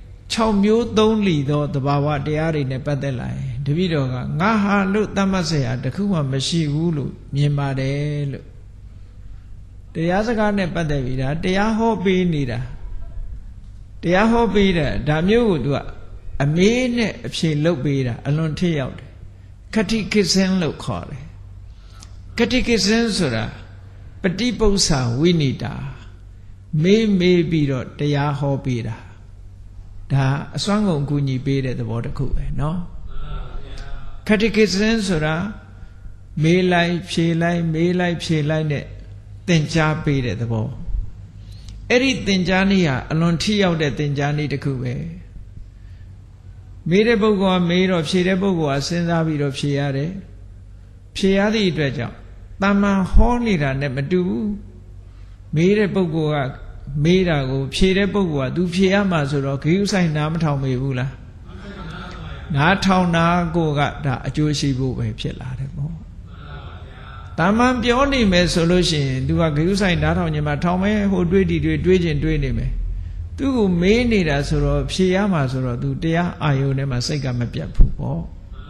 6မျိုး3လီသောသဘာဝတရားတွေနဲ့ပတ်သက်လာရင်တပည့်တော်ကငါဟာလို့သတ်မှတ်เสียတခုမှမရှိဘူးလို့မြင်ပါတယ်လို့တရားစကားနဲ့ပတ်သက်ပြီးဒါတရားဟောပေးနေတာတရားဟောပေးတဲ့ဒါမျိုးကိုသူကအမေးနဲ့အဖြေလုပ်ပေးတာအလွန်ထိရောက်တယ်ခတိကိစ္စင်းလို့ခေါ်တယ်ခတိကိစ္စင်းဆိုတာပฏิပု္ပ္ပာဝိနိတာမေးပြီးတော့တရားဟောပေးတာဒါအစွမ်းကုန်ကူညီပေးတဲ့သဘောတစ်ခုပဲเนาะခတိကိစ္စင်းဆိုတာမေးလိုက်ဖြေလိုက်မေးလိုက်ဖြေလိုက်နဲ့သင်ကြားပေးတဲ့သဘောအဲ့ဒီသင်ကြားနည်းဟာအလွန်ထိရောက်တဲ့သင်ကြားနည်းတစ်ခုပဲမေးတဲ့ပုဂ္ဂိုလ်ကမေးတော့ဖြေတဲ့ပုဂ္ဂိုလ်ကစဉ်းစားပြီးတော့ဖြေရတယ်ဖြေရသည့်အတွက်ကြောင့်တမန်ဟောနေတာနဲ့မတူဘူးမေးတဲ့ပုဂ္ဂိုလ်ကမေးတာကိုဖြေတဲ့ပုဂ္ဂိုလ်က तू ဖြေရမှာဆိုတော့ဂိယုဆိုင်နားမထောင်မေဘူးလားနားထောင်နာကိုကဒါအကျိုးရှိဖို့ပဲဖြစ်လာတယ်ပေါ့တမန်ပြောနေမယ်ဆိုလို့ရှိရင် तू ကဂိယုဆိုင်နားထောင်ခြင်းမှာထောင်မဲဟိုတွေးဒီတွေးခြင်းတွေးနေမယ်သူ့ကိုမေးနေတာဆိုတော့ဖြေရမှာဆိုတော့ तू တရားအာယုန်ထဲမှာစိတ်ကမပြတ်ဘူးပေါ့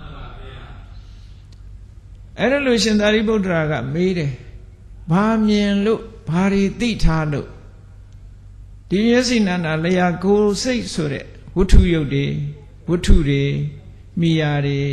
အဲ့ဒါလို့ရှင်သာရိပုတ္တရာကမေးတယ်ဘာမြင်လို့ဘာတွေသိထားလို့ဒီမျက်စိနာနာလျာကိုယ်စိတ်ဆိုတဲ့ဝတ္ထုယုတ်တွေဝတ္ထုတွေမိယာတွေ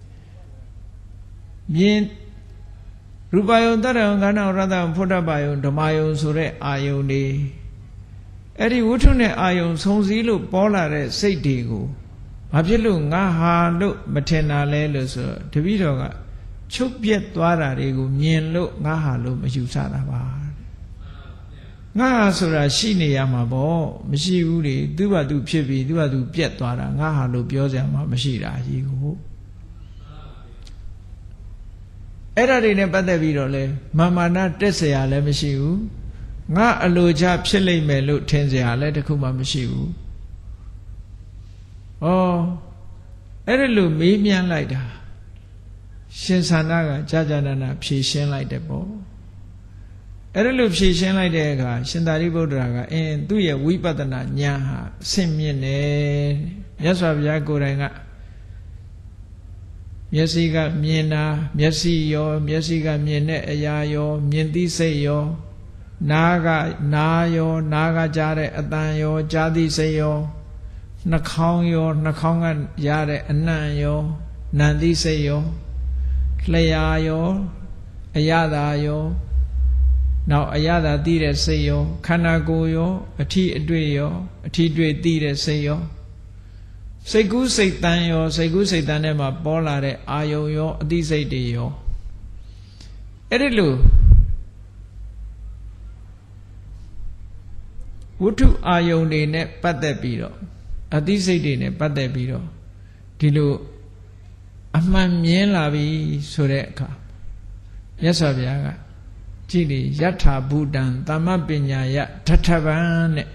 မြင်ရူပယုံတတ္တယုံကဏ္ဍရတ္တယုံဖုဒ္ဓဘာယုံဓမ္မယုံဆိုတဲ့အာယုန်တွေအဲ့ဒီဝတ္ထုနဲ့အာယုံဆုံစည်းလို့ပေါ်လာတဲ့စိတ်တွေကိုဘာဖြစ်လို့ငါဟာလို့မထင်တာလဲလို့ဆိုတော့တပည့်တော်ကချုပ်ပြက်သွားတာတွေကိုမြင်လို့ငါဟာလို့မယူဆတာပါငါဟာဆိုတာရှိနေရမှာပေါ့မရှိဘူးလေသူ့ဘာသူဖြစ်ပြီးသူ့ဘာသူပြက်သွားတာငါဟာလို့ပြောစရာမှမရှိတာကြီးကိုအဲ့ဒါတွေနဲ့ပတ်သက်ပြီးတော့လဲမာနတက်เสียရလည်းမရှိဘူးငါအလိုချဖြစ်လိမ့်မယ်လို့ထင်เสียရလည်းတခုမှမရှိဘူးဩအဲ့ဒါလို့မေးမြန်းလိုက်တာရှင်သန္တာကကြာနာဖြေရှင်းလိုက်တယ်ပေါ့အဲ့ဒါလို့ဖြေရှင်းလိုက်တဲ့အခါရှင်သာရိပုတ္တရာကသူ့ရဲ့ဝိပဿနာဉာဏ်ဟာအဆင့်မြင့်တယ်မြတ်စွာဘုရားကိုယ်တိုင်ကမျက်စိကမြင်တာမျက်စိရောမျက်စိကမြင်တဲ့အရာရောမြင်သိစိတ်ရောနားကနားရောနားကကြားတဲ့အသံရောကြားသိစိတ်ရောနှာခေါင်းရောနှာခေါင်းကရတဲ့အနံ့ရောနံသိစိတ်ရောလျှာရောအယတာရောနောက်အယတာသိတဲ့စိတ်ရောခန္ဓာကိုယ်ရောအထီးအတွေ့ရောအထီးတွေ့သိတဲ့စိတ်ရောစိတ်ကူးစိတ်တန်းရောစိတ်ကူးစိတ်တန်းထဲမှာပေါ်လာတဲ့အာယုံရောအသိစိတ်တွေရောအဲ့ဒီလိုဝတ္ထုအာယုံတွေနဲ့ပတ်သက်ပြီးတော့အသိစိတ်တွေနဲ့ပတ်သက်ပြီးတော့ဒီလိုအမှန်မြင်လာပြီဆိုတဲ့အခါမြတ်စွာဘုရားကကြည်လေယထာဘူတံသမ္မပညာယဒထဗံနဲ့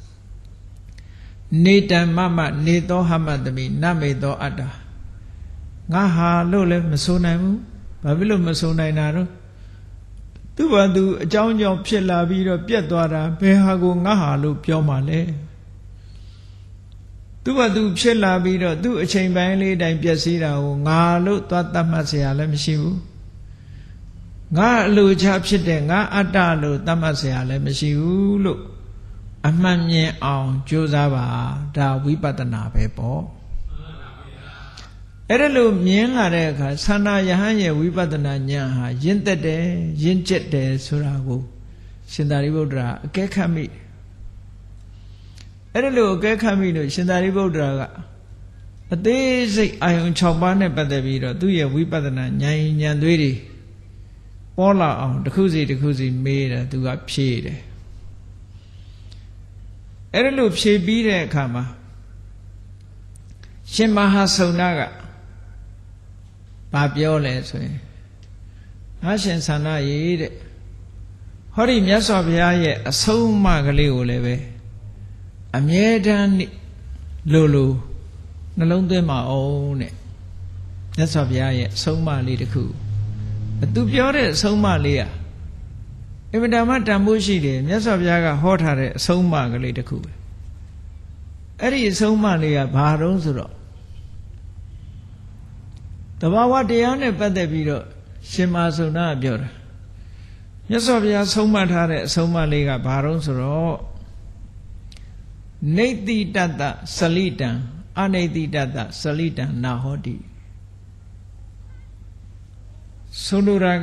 နေတံမမနေသောဟမတမိနမေသောအတ္တငါဟာလို့လည်းမဆိုနိုင်ဘူးဘာဖြစ်လို့မဆိုနိုင်တာတော့သူ့ဘာသူအကြောင်းကြောင့်ဖြစ်လာပြီးတော့ပြတ်သွားတာဘယ်ဟာကိုငါဟာလို့ပြောမှလဲသူ့ဘာသူဖြစ်လာပြီးတော့သူ့အချိန်ပိုင်းလေးတိုင်းပျက်စီးတာကိုငါလို့သွားတတ်မှတ်เสียလည်းမရှိဘူးငါအလိုချဖြစ်တဲ့ငါအတ္တလို့တတ်မှတ်เสียလည်းမရှိဘူးလို့အမှန်မြင်အောင်ကြိုးစားပါဒါဝိပဿနာပဲပေါ့အဲ့ဒါလို့မြင်လာတဲ့အခါသန္တာယဟန်ရဲ့ဝိပဿနာဉာဏ်ဟာရင့်သက်တယ်ရင့်ကျက်တယ်ဆိုတာကိုရှင်သာရိပုတ္တရာအကဲခတ်မိအဲ့ဒါလို့အကဲခတ်မိလို့ရှင်သာရိပုတ္တရာကအသေးစိတ်အာယုံ6ပါးနဲ့ပတ်သက်ပြီးတော့သူ့ရဲ့ဝိပဿနာဉာဏ်သွေးတွေပေါ်လာအောင်တစ်ခုစီမေးတယ်သူကဖြေတယ်အဲ့ဒါလို့ဖြေပြီးတဲ့အခါမှာရှင်မဟာစုံနာကဘာပြောလဲဆိုရင်ငါရှင်ဆန္ဒရေးတဲ့ဟောဒီမြတ်စွာဘုရားရဲ့အဆုံးအမကလေးကိုလည်းပဲအမြဲတမ်းလိုနှလုံးသွင်းမအောင်တဲ့မြတ်စွာဘုရားရဲ့အဆုံးအမလေးတစ်ခုသူပြောတဲ့အဆုံးအမလေးอ่ะအင်မတန်မှတန်ဖိုးရှိတယ်မြတ်စွာဘုရားကဟောထားတဲ့အဆုံးအမကလေးတစ်ခုပဲအဲ့ဒီအဆုံးအမလေးကဘာတုံးဆိုတော့တဘာဝတရားနဲ့ပတ်သက်ပြီးတော့ရှင်မဆုဏပြောတာမြတ်စွာဘုရားဆုံးမထားတဲ့အဆုံးအမလေးကဘာတုံးဆိုတော့နေတိတတ္တစလိတံအနေတိတတ္တစလိတံနာဟောတိဆိုလိုတာက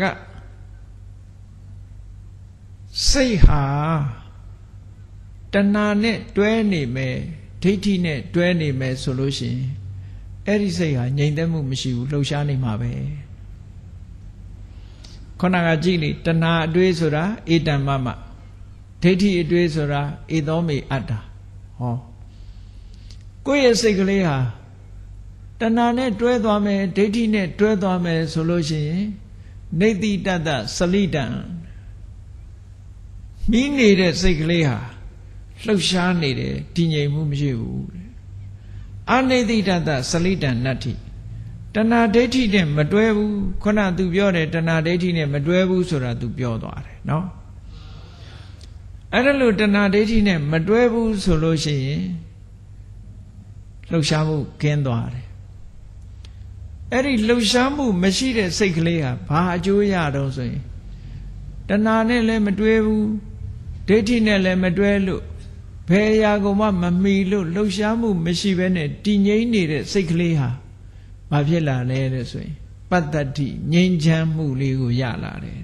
စိတ်ဟာတဏှာနဲ့တွဲနေမယ်ဒိဋ္ဌိနဲ့တွဲနေမယ်ဆိုလို့ရှိရင်အဲ့ဒီစိတ်ဟာငြိမ်သက်မှုမရှိဘူးလှုပ်ရှားနေမှာပဲခေါဏကကြည့်လေတဏှာအတွေးဆိုတာဧတံမမဒိဋ္ဌိအတွေးဆိုတာဧသောမေအတ္တဟောကိုယ့်ရဲ့စိတ်ကလေးဟာတဏှာနဲ့တွဲသွားမယ်ဒိဋ္ဌိနဲ့တွဲသွားမယ်ဆိုလို့ရှိရင်နေတိတတ္တစလိတံမိနေတဲ့စိတ်ကလေးဟာလှုပ်ရှားနေတယ်တည်ငြိမ်မှုမရှိဘူးအနေတိတတ္တစလိတံနတ္ထိတဏှာဒိဋ္ဌိနဲ့မတွဲဘူးခုနသူပြောတယ်တဏှာဒိဋ္ဌိနဲ့မတွဲဘူးဆိုတာသူပြောသွားတယ်နော်အဲ့ဒါလို့တဏှာဒိဋ္ဌိနဲ့မတွဲဘူးဆိုလို့ရှိရင်လှုပ်ရှားမှုကင်းသွားတယ်အဲ့ဒီလှုပ်ရှားမှုမရှိတဲ့စိတ်ကလေးဟာဘာအကျိုးရတော့ဆိုရင်တဏှာနဲ့လည်းမတွဲဘူးဒိဋ္ဌိနဲ့လည်းမတွဲလို့ဘယ်အရာကိုမှမမီလို့လှုပ်ရှားမှုမရှိဘဲနဲ့တည်ငြိမ်နေတဲ့စိတ်ကလေးဟာဘာဖြစ်လာလဲတဲ့ဆိုရင်ပတ္တတိငြိမ်းချမ်းမှုလေးကိုရလာတယ်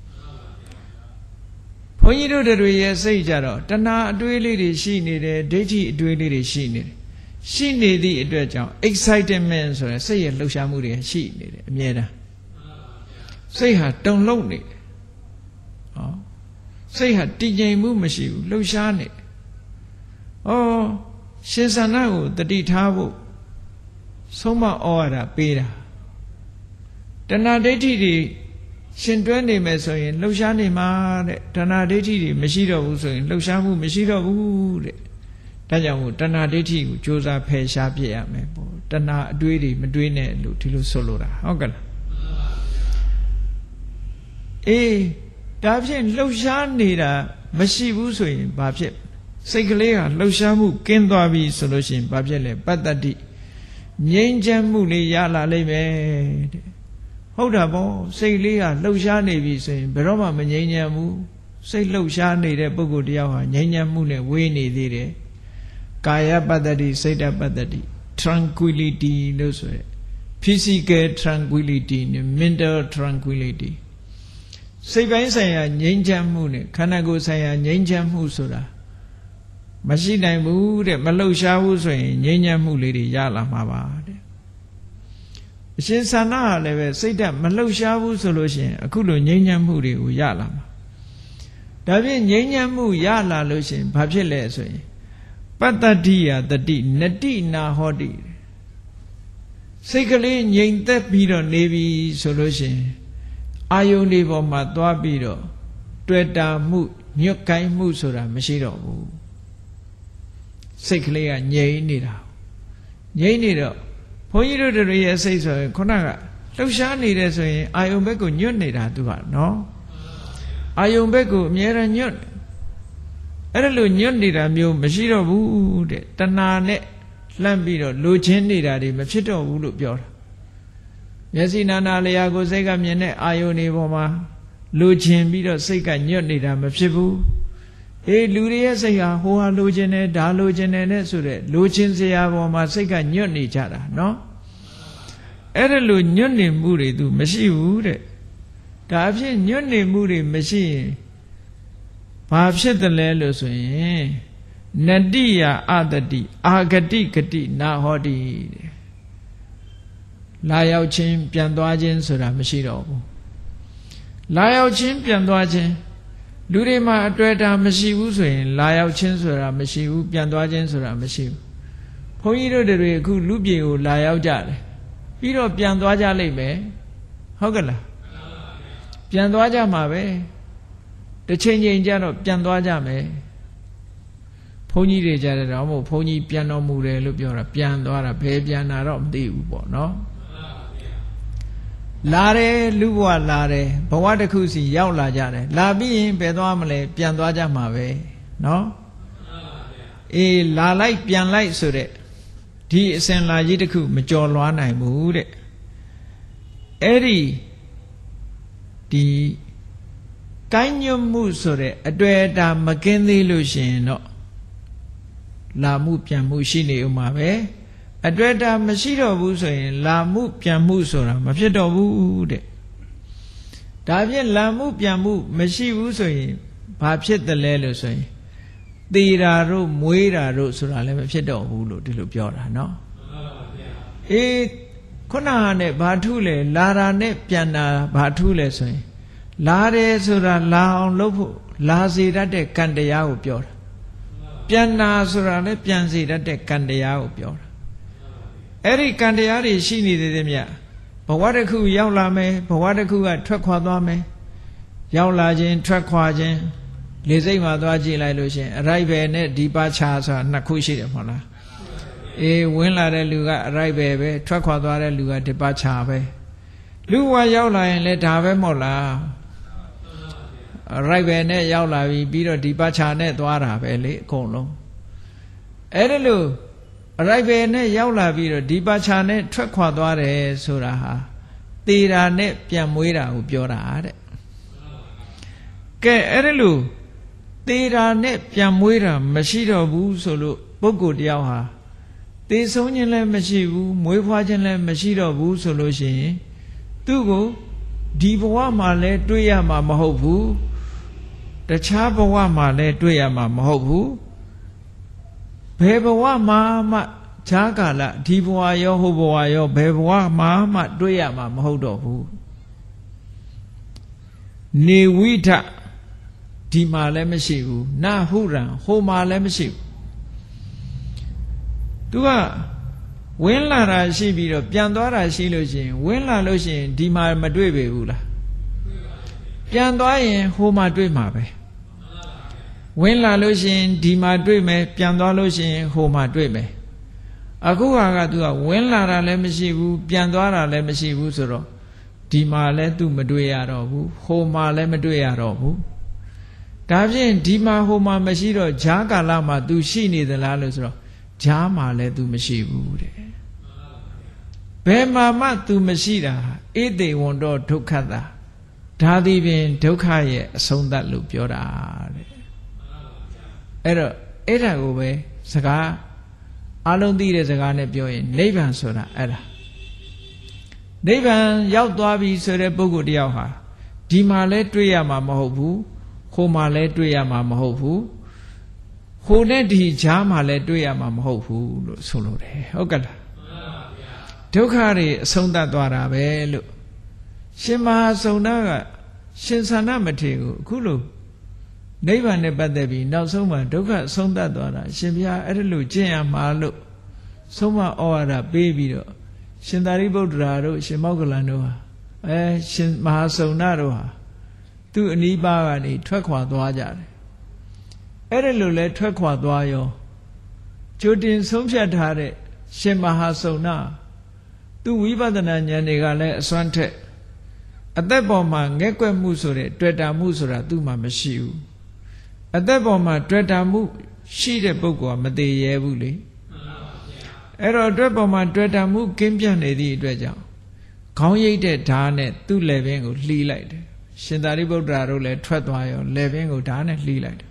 ဘုန်းကြီးတို့တွေရဲ့စိတ်ကြတော့တဏှာအတွေးလေးတွေရှိနေတယ်ဒိဋ္ဌိအတွေးလေးတွေရှိနေတယ်ရှိနေသည့်အတွက်ကြောင့် excitement ဆိုရယ်စိတ်ရဲ့လှုပ်ရှားမှုတွေရှိနေတယ်အမြဲတမ်းစိတ်ဟာတုန်လှုပ်နေတယ်ဟောစိတ်ဟာတည်ငြိမ်မှုမရှိဘူးလှုပ်ရှားနေဩရှင်ဆန္ဒကိုတတိထားဖို့ဆုံးမဩဝါဒပေးတာတဏှာဒိဋ္ဌိတွေရှင်တွဲနေမယ်ဆိုရင်လှုပ်ရှားနေမှာတဲ့တဏှာဒိဋ္ဌိတွေမရှိတော့ဘူးဆိုရင်လှုပ်ရှားမှုမရှိတော့ဘူးတဲ့ဒါကြောင့်မို့တဏှာဒိဋ္ဌိကိုကြိုးစားဖယ်ရှားပြရမယ်ပေါ့တဏှာအတွေးတွေမတွေးနဲ့လို့ဒီလိုဆိုလိုတာဟုတ်ကဲ့လားအေးဒါဖြင့်လှုပ်ရှားနေတာမရှိဘူးဆိုရင်ဘာဖြစ်စိတ်ကလေးဟာလှုပ်ရှားမှုကင်းသွားပြီဆိုလို့ရှိရင်ဘာဖြစ်လဲပတ္တတိငြိမ်းချမ်းမှုလေးရလာလိမ့်မယ်တဲ့ဟုတ်တာပေါ့စိတ်လေးဟာလှုပ်ရှားနေပြီဆိုရင်ဘယ်တော့မှမငြိမ်းချမ်းဘူးစိတ်လှုပ်ရှားနေတဲ့ပုဂ္ဂိုလ်တယောက်ဟာငြိမ်းချမ်းမှုနဲ့ဝေးနေသေးတယ်ကာယပတ္တတိစိတ်တပတ္တတိ tranquility လို့ဆိုရယ် physical tranquility နဲ့ mental tranquility စိတ်ပိုင်းဆိုင်ရာငြိမ်းချမ်းမှုနဲ့ခန္ဓာကိုယ်ဆိုင်ရာငြိမ်းချမ်းမှုဆိုတာမရှိနိုင်ဘူးတဲ့မလှုပ်ရှားဘူးဆိုရင်ငြိမ်းချမ်းမှုလေးတွေရလာမှာပါတဲ့အရှင်ဆန္ဒဟာလည်းပဲစိတ်ဓာတ်မလှုပ်ရှားဘူးဆိုလို့ရှိရင်အခုလိုငြိမ်းချမ်းမှုတွေကိုရလာမှာဒါဖြင့်ငြိမ်းချမ်းမှုရလာလို့ရှိရင်ဘာဖြစ်လဲဆိုရင်ပတ္တတိယတတိနတိနာဟောတိစိတ်ကလေးငြိမ်သက်ပြီးတော့နေပြီဆိုလို့ရှိရင်အာယုန်ဒီပေါ်မှာသွားပြီးတော့တွေ့တာမှုညွတ်ကိုင်းမှုဆိုတာမရှိတော့ဘူးစိတ်ကလေးကငြိမ်နေတာငြိမ်နေတော့ဘုန်းကြီးတို့တွေရဲ့စိတ်ဆိုရင်ခုနကလှုပ်ရှားနေတယ်ဆိုရင်အာယုန်ဘက်ကိုညွတ်နေတာသူကနော်အာယုန်ဘက်ကိုအမြဲတမ်းညွတ်အဲ့ဒါလို့ညွတ်နေတာမျိုးမရှိတော့ဘူးတဲ့တဏှာနဲ့လှမ်းပြီးတော့လိုချင်နေတာတွေမဖြစ်တော့ဘူးလို့ပြောတာမျက်စိနာနာလျာကိုစိတ်ကမြင်တဲ့အာယုန်တွေပေါ်မှာလိုချင်ပြီးတော့စိတ်ကညွတ်နေတာမဖြစ်ဘူးအေးလူတွေရဲ့စိတ်ဟာဟိုဟာလိုချင်တယ်ဒါလိုချင်တယ်နဲ့ဆိုတဲ့လိုချင်စရာပေါ်မှာစိတ်ကညွတ်နေကြတာနော်အဲ့ဒါလို့ညွတ်နေမှုတွေသူမရှိဘူးတဲ့ဒါအဖြစ်ညွတ်နေမှုတွေမရှိရင်ဘာဖြစ်တယ်လဲလို့ဆိုရင်နတိယအတတိအာဂတိဂတိနာဟောတိတဲ့လာရောက်ခြင်းပြန်သွားခြင်းဆိုတာမရှိတော့ဘူးလာရောက်ခြင်းပြန်သွားခြင်းလူတွေမှာအတွေ့အတာမရှိဘူးဆိုရင်လာရောက်ခြင်းဆိုတာမရှိဘူးပြန်သွားခြင်းဆိုတာမရှိဘူးဘုန်းကြီးတို့တွေအခုလူပြေကိုလာရောက်ကြတယ်ပြီးတော့ပြန်သွားကြလိမ့်မယ်ဟုတ်ကလားပြန်သွားကြမှာပဲတစ်ချိန်ချိန်ကျတော့ပြန်သွားကြမယ်ဘုန်းကြီးတွေကြတယ်တော့မဟုတ်ဘုန်းကြီးပြန်တော်မူတယ်လို့ပြောတာပြန်သွားတာဘယ်ပြန်တာတော့မသိဘူးပေါ့နော်လာတယ်လူဘဝလာတယ်ဘဝတစ်ခုစီရောက်လာကြတယ်လာပြီးရင်ဘယ်သွားမလဲပြန်သွားကြမှာပဲနော်အေးလာလိုက်ပြန်လိုက်ဆိုတဲ့ဒီအစဉ်လာကြီးတစ်ခုမကြော်လွှားနိုင်ဘူးတဲ့အဲ့ဒီကိုင်းညွတ်မှုဆိုတဲ့အတွေ့အတာမကင်းသေးလို့ရှိရင်တော့လာမှုပြန်မှုရှိနေဦးမှာပဲအတွေ့အတာမရှိတော့ဘူးဆိုရင်လာမှုပြန်မှုဆိုတာမဖြစ်တော့ဘူးတဲ့ဒါဖြင့်လာမှုပြန်မှုမရှိဘူးဆိုရင်ဘာဖြစ်တယ်လဲလို့ဆိုရင်သေတာတို့မွေးတာတို့ဆိုတာလည်းမဖြစ်တော့ဘူးလို့ဒီလိုပြောတာနော်အေးခုနကနဲ့ဘာထုလဲလာတာနဲ့ပြန်တာဘာထုလဲဆိုရင်လာတယ်ဆိုတာလာအောင်လုပ်ဖို့လာစေတတ်တဲ့ကံတရားကိုပြောတာပြန်တာဆိုတာလည်းပြန်စေတတ်တဲ့ကံတရားကိုပြောတာအဲ့ဒီကံတရားတွေရှိနေသေးတယ်မြတ်ဘဝတစ်ခုရောက်လာမယ်ဘဝတစ်ခုကထွက်ခွာသွားမယ်ရောက်လာခြင်းထွက်ခွာခြင်းလေစိတ်မှာသွားကြည့်လိုက်လို့ရှင်အရိုက်ဘယ်နဲ့ဒီပါချာဆိုတာနှစ်ခုရှိတယ်မဟုတ်လားအေးဝင်လာတဲ့လူကအရိုက်ဘယ်ပဲထွက်ခွာသွားတဲ့လူကဒီပါချာပဲလူဘဝရောက်လာရင်လည်းဒါပဲမဟုတ်လားအရိုက်ဘယ်နဲ့ရောက်လာပြီးတော့ဒီပါချာနဲ့သွားတာပဲလေအကုန်လုံးအဲ့ဒါလို့အရိုက်ဘယ်နဲ့ရောက်လာပြီးတော့ဒီပါချာနဲ့ထွက်ခွာသွားတယ်ဆိုတာဟာသေတာနဲ့ပြန်မွေးတာကိုပြောတာတဲ့ကဲအဲ့ဒါလို့သေတာနဲ့ပြန်မွေးတာမရှိတော့ဘူးဆိုလို့ပုဂ္ဂိုလ်တယောက်ဟာသေဆုံးခြင်းလည်းမရှိဘူးမွေးဖွားခြင်းလည်းမရှိတော့ဘူးဆိုလို့ရှိရင်သူ့ကိုဒီဘဝမှာလည်းတွေ့ရမှာမဟုတ်ဘူးတခြားဘဝမှာလည်းတွေ့ရမှာမဟုတ်ဘူးဘယ်ဘဝမှာမှခြားကာလဒီဘဝရောဟိုဘဝရောဘယ်ဘဝမှာမှတွေ့ရမှာမဟုတ်တော့ဘူးနေဝိထဒီမှာလည်းမရှိဘူးနဟုရံဟိုမှာလည်းမရှိဘူးသူကဝင်လာတာရှိပြီးတော့ပြန်သွားတာရှိလို့ရှိရင်ဝင်လာလို့ရှိရင်ဒီမှာမတွေ့ပေဘူးလားပြန်သွားရင်ဟိုမှာတွေ့မှာပဲဝင်လာလို့ရှိရင်ဒီမှာတွေ့မယ်ပြန်သွားလို့ရှိရင်ဟိုမှာတွေ့မယ်အခုဟာကသူကဝင်လာတာလည်းမရှိဘူးပြန်သွားတာလည်းမရှိဘူးဆိုတော့ဒီမှာလည်းသူမတွေ့ရတော့ဘူးဟိုမှာလည်းမတွေ့ရတော့ဘူးဒါဖြင့်ဒီမှာဟိုမှာမရှိတော့ဂျားကာလမှာ तू ရှိနေသလားလို့ဆိုတော့ဂျားမှာလည်း तू မရှိဘူးတဲ့ဘယ်မှာမှ तू မရှိတာဧတေဝံတော့ဒုက္ခတာဒါသည်ပင်ဒုက္ခရဲ့အဆုံးသတ်လို့ပြောတာတဲ့အဲ့တော့အဲ့ဒါကိုပဲစကားအလုံးသိတဲ့စကားနဲ့ပြောရင်နိဗ္ဗာန်ဆိုတာအဲ့ဒါနိဗ္ဗာန်ရောက်သွားပြီဆိုတဲ့ပုဂ္ဂိုလ်တယောက်ဟာဒီမှာလဲတွေ့ရမှာမဟုတ်ဘူးဟိုမှာလဲတွေ့ရမှာမဟုတ်ဘူးဟိုနဲ့ဒီဂျားမှာလဲတွေ့ရမှာမဟုတ်ဘူးလို့ဆိုလိုတယ်ဟုတ်ကဲ့လားဒုက္ခတွေအဆုံးသတ်သွားတာပဲလို့ရှင်မဟာစုံနာကရှင်သန္နမထေရကိုအခုလို့နိဗ္ဗာန်နဲ့ပတ်သက်ပြီးနောက်ဆုံးမှာဒုက္ခအဆုံးသတ်သွားတာရှင်ဘုရားအဲ့ဒါလို့ကျင့်ရမှာလို့ဆုံးမဩဝါဒပေးပြီးတော့ရှင်သာရိပုတ္တရာတို့ရှင်မောဂလန်တို့ဟာရှင်မဟာစုံနာတို့ဟာသူ့အနီးပါးကနေထွက်ခွာသွားကြတယ်အဲ့ဒါလိုလဲထွက်ခွာသွားရောကြိုတင်ဆုံးဖြတ်ထားတဲ့ရှင်မဟာစုံနာသူဝိပဿနာဉာဏ်တွေကလည်းအစွမ်းထက်အသက်ပေါ်မှာငဲ့ကွက်မှုဆိုတဲ့တွေ့တာမှုဆိုတာသူ့မှာမရှိဘူးအသက်ပေါ်မှာတွေ့တာမှုရှိတဲ့ပုဂ္ဂိုလ်ကမသေးရဲဘူးလေအဲ့တော့အတွက်ပေါ်မှာတွေ့တာမှုကင်းပြတ်နေသည့်အတွက်ကြောင့်ခေါင်းရိပ်တဲ့ဓာတ်နဲ့သူ့လက်ပင်ကိုလှီးလိုက်တယ်ရှင်သာရိပုတ္တရာတို့လည်းထွက်သွားရောလက်ပင်ကိုဓာတ်နဲ့လှီးလိုက်တယ်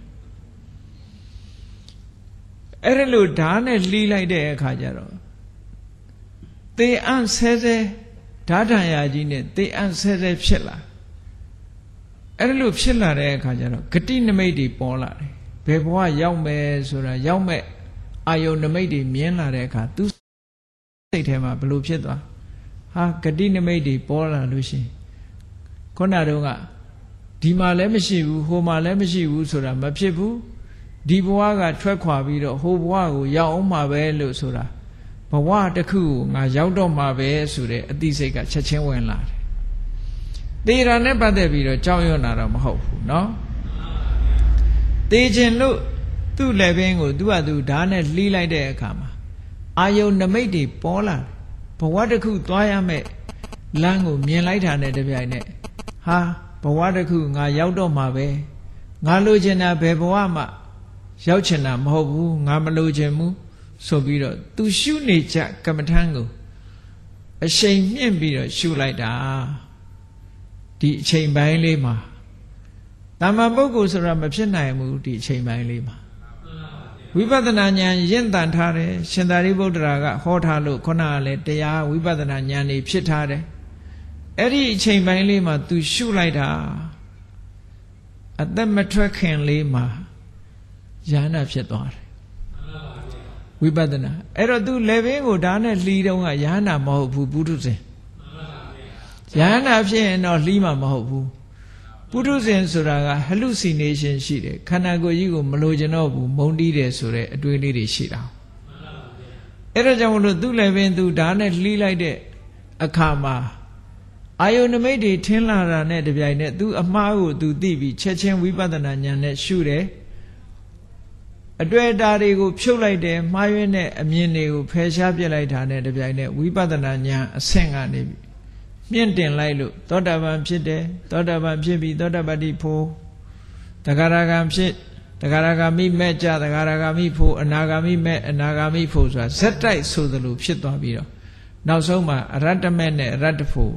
အဲ့ဒါလို့ဓာတ်နဲ့လှီးလိုက်တဲ့အခါကျတော့သေအံ့ဆဲဆဲဓာတ်ထံရာကြီးနဲ့သေအံ့ဆဲဆဲဖြစ်လာအဲ့ဒါလို့ဖြစ်လာတဲ့အခါကျတော့ဂတိနမိတ်တွေပေါ်လာတယ်ဘယ်ဘဝရောက်မယ်ဆိုတာရောက်မဲ့အာယုန်နမိတ်တွေမြင်လာတဲ့အခါသူစိတ်ထဲမှာဘလို့ဖြစ်သွားဟာဂတိနမိတ်တွေပေါ်လာလို့ရှိရင်ခုနတုန်းကဒီမှာလည်းမရှိဘူးဟိုမှာလည်းမရှိဘူးဆိုတာမဖြစ်ဘူးဒီဘဝကထွက်ခွာပြီးတော့ဟိုဘဝကိုရောက်အောင်မှာပဲလို့ဆိုတာဘဝတစ်ခုကိုငါရောက်တော့မှာပဲဆိုတဲ့အသိစိတ်ကချက်ချင်းဝင်လာတယ်သေတာနဲ့ပတ်သက်ပြီးတော့ကြောက်ရွံ့တာတော့မဟုတ်ဘူးเนาะသေခြင်းလို့သူ့လက်ပင်ကိုသူ့ဟာသူဓာတ်နဲ့လှီးလိုက်တဲ့အခါမှာအာယုန်နမိတ်တွေပေါ်လာဘဝတစ်ခုသွားရမယ်လမ်းကိုမြင်လိုက်တာနဲ့တပြိုင်နက်ဟာဘဝတစ်ခုငါရောက်တော့မှာပဲငါလိုချင်တာဘယ်ဘဝမှရောက်ချင်တာမဟုတ်ဘူးငါမလိုချင်ဘူးဆိုပြီးတော့သူရှုနေကြကမ္မထံကိုအရှိန်မြင့်ပြီးတော့ရှုလိုက်တာဒီအချိန်ပိုင်းလေးမှာတမ္မာပုဂ္ဂိုလ်ဆိုတာမဖြစ်နိုင်ဘူးဒီအချိန်ပိုင်းလေးမှာဝိပဿနာဉာဏ်ရင့်တန်ထားတယ်ရှင်သာရိပုတ္တရာကဟောထားလို့ခုနကလည်းတရားဝိပဿနာဉာဏ်တွေဖြစ်ထားတယ်အဲ့ဒီအချိန်ပိုင်းလေးမှာ तू ရှုလိုက်တာအသက်မထွက်ခင်လေးမှာဉာဏ်နာဖြစ်သွားတယ်ဝိပဿနာအဲ့တော့ तू လေဘင်းကိုဓာတ်နဲ့လှီးတော့ကဉာဏ်နာမဟုတ်ဘူးပုထုဇဉ်ဉာဏ်နာဖြစ်ရင်တော့လှီးမှာမဟုတ်ဘူးပုထုဇဉ်ဆိုတာက hallucination ရှိတယ်ခန္ဓာကိုယ်ကြီးကိုမလိုချင်တော့ဘူးမုန်းတီးတယ်ဆိုတဲ့အတွေးလေးတွေရှိတာအဲ့ဒါကြောင့်မလို့သူ့လည်းပင်သူဓာတ်နဲ့လှီးလိုက်တဲ့အခါမှာအာယုန်နမိတ်တွေထင်းလာတာနဲ့တပြိုင်နက်သူအမှားကိုသူသိပြီးချက်ချင်းဝိပဿနာဉာဏ်နဲ့ရှုတယ်အတွေ့အတာတွေကိုဖြုတ်လိုက်တယ်မှားယွင်းတဲ့အမြင်တွေကိုဖယ်ရှားပြစ်လိုက်တာနဲ့တပြိုင်နက်ဝိပဿနာဉာဏ်အဆင့်ကနေပြီးမြင့်တင်လိုက်လို့သောတာပန်ဖြစ်တယ်သောတာပန်ဖြစ်ပြီးသောတာပတ္တိဖို့တဂရဂံဖြစ်တဂရဂမိမဲ့ကြတဂရဂမိဖို့အနာဂမိမဲ့အနာဂမိဖို့ဆိုတာဇက်တိုက်ဆိုသလိုဖြစ်သွားပြီးတော့နောက်ဆုံးမှာအရတ္တမဲ့နဲ့အရတ္တဖို့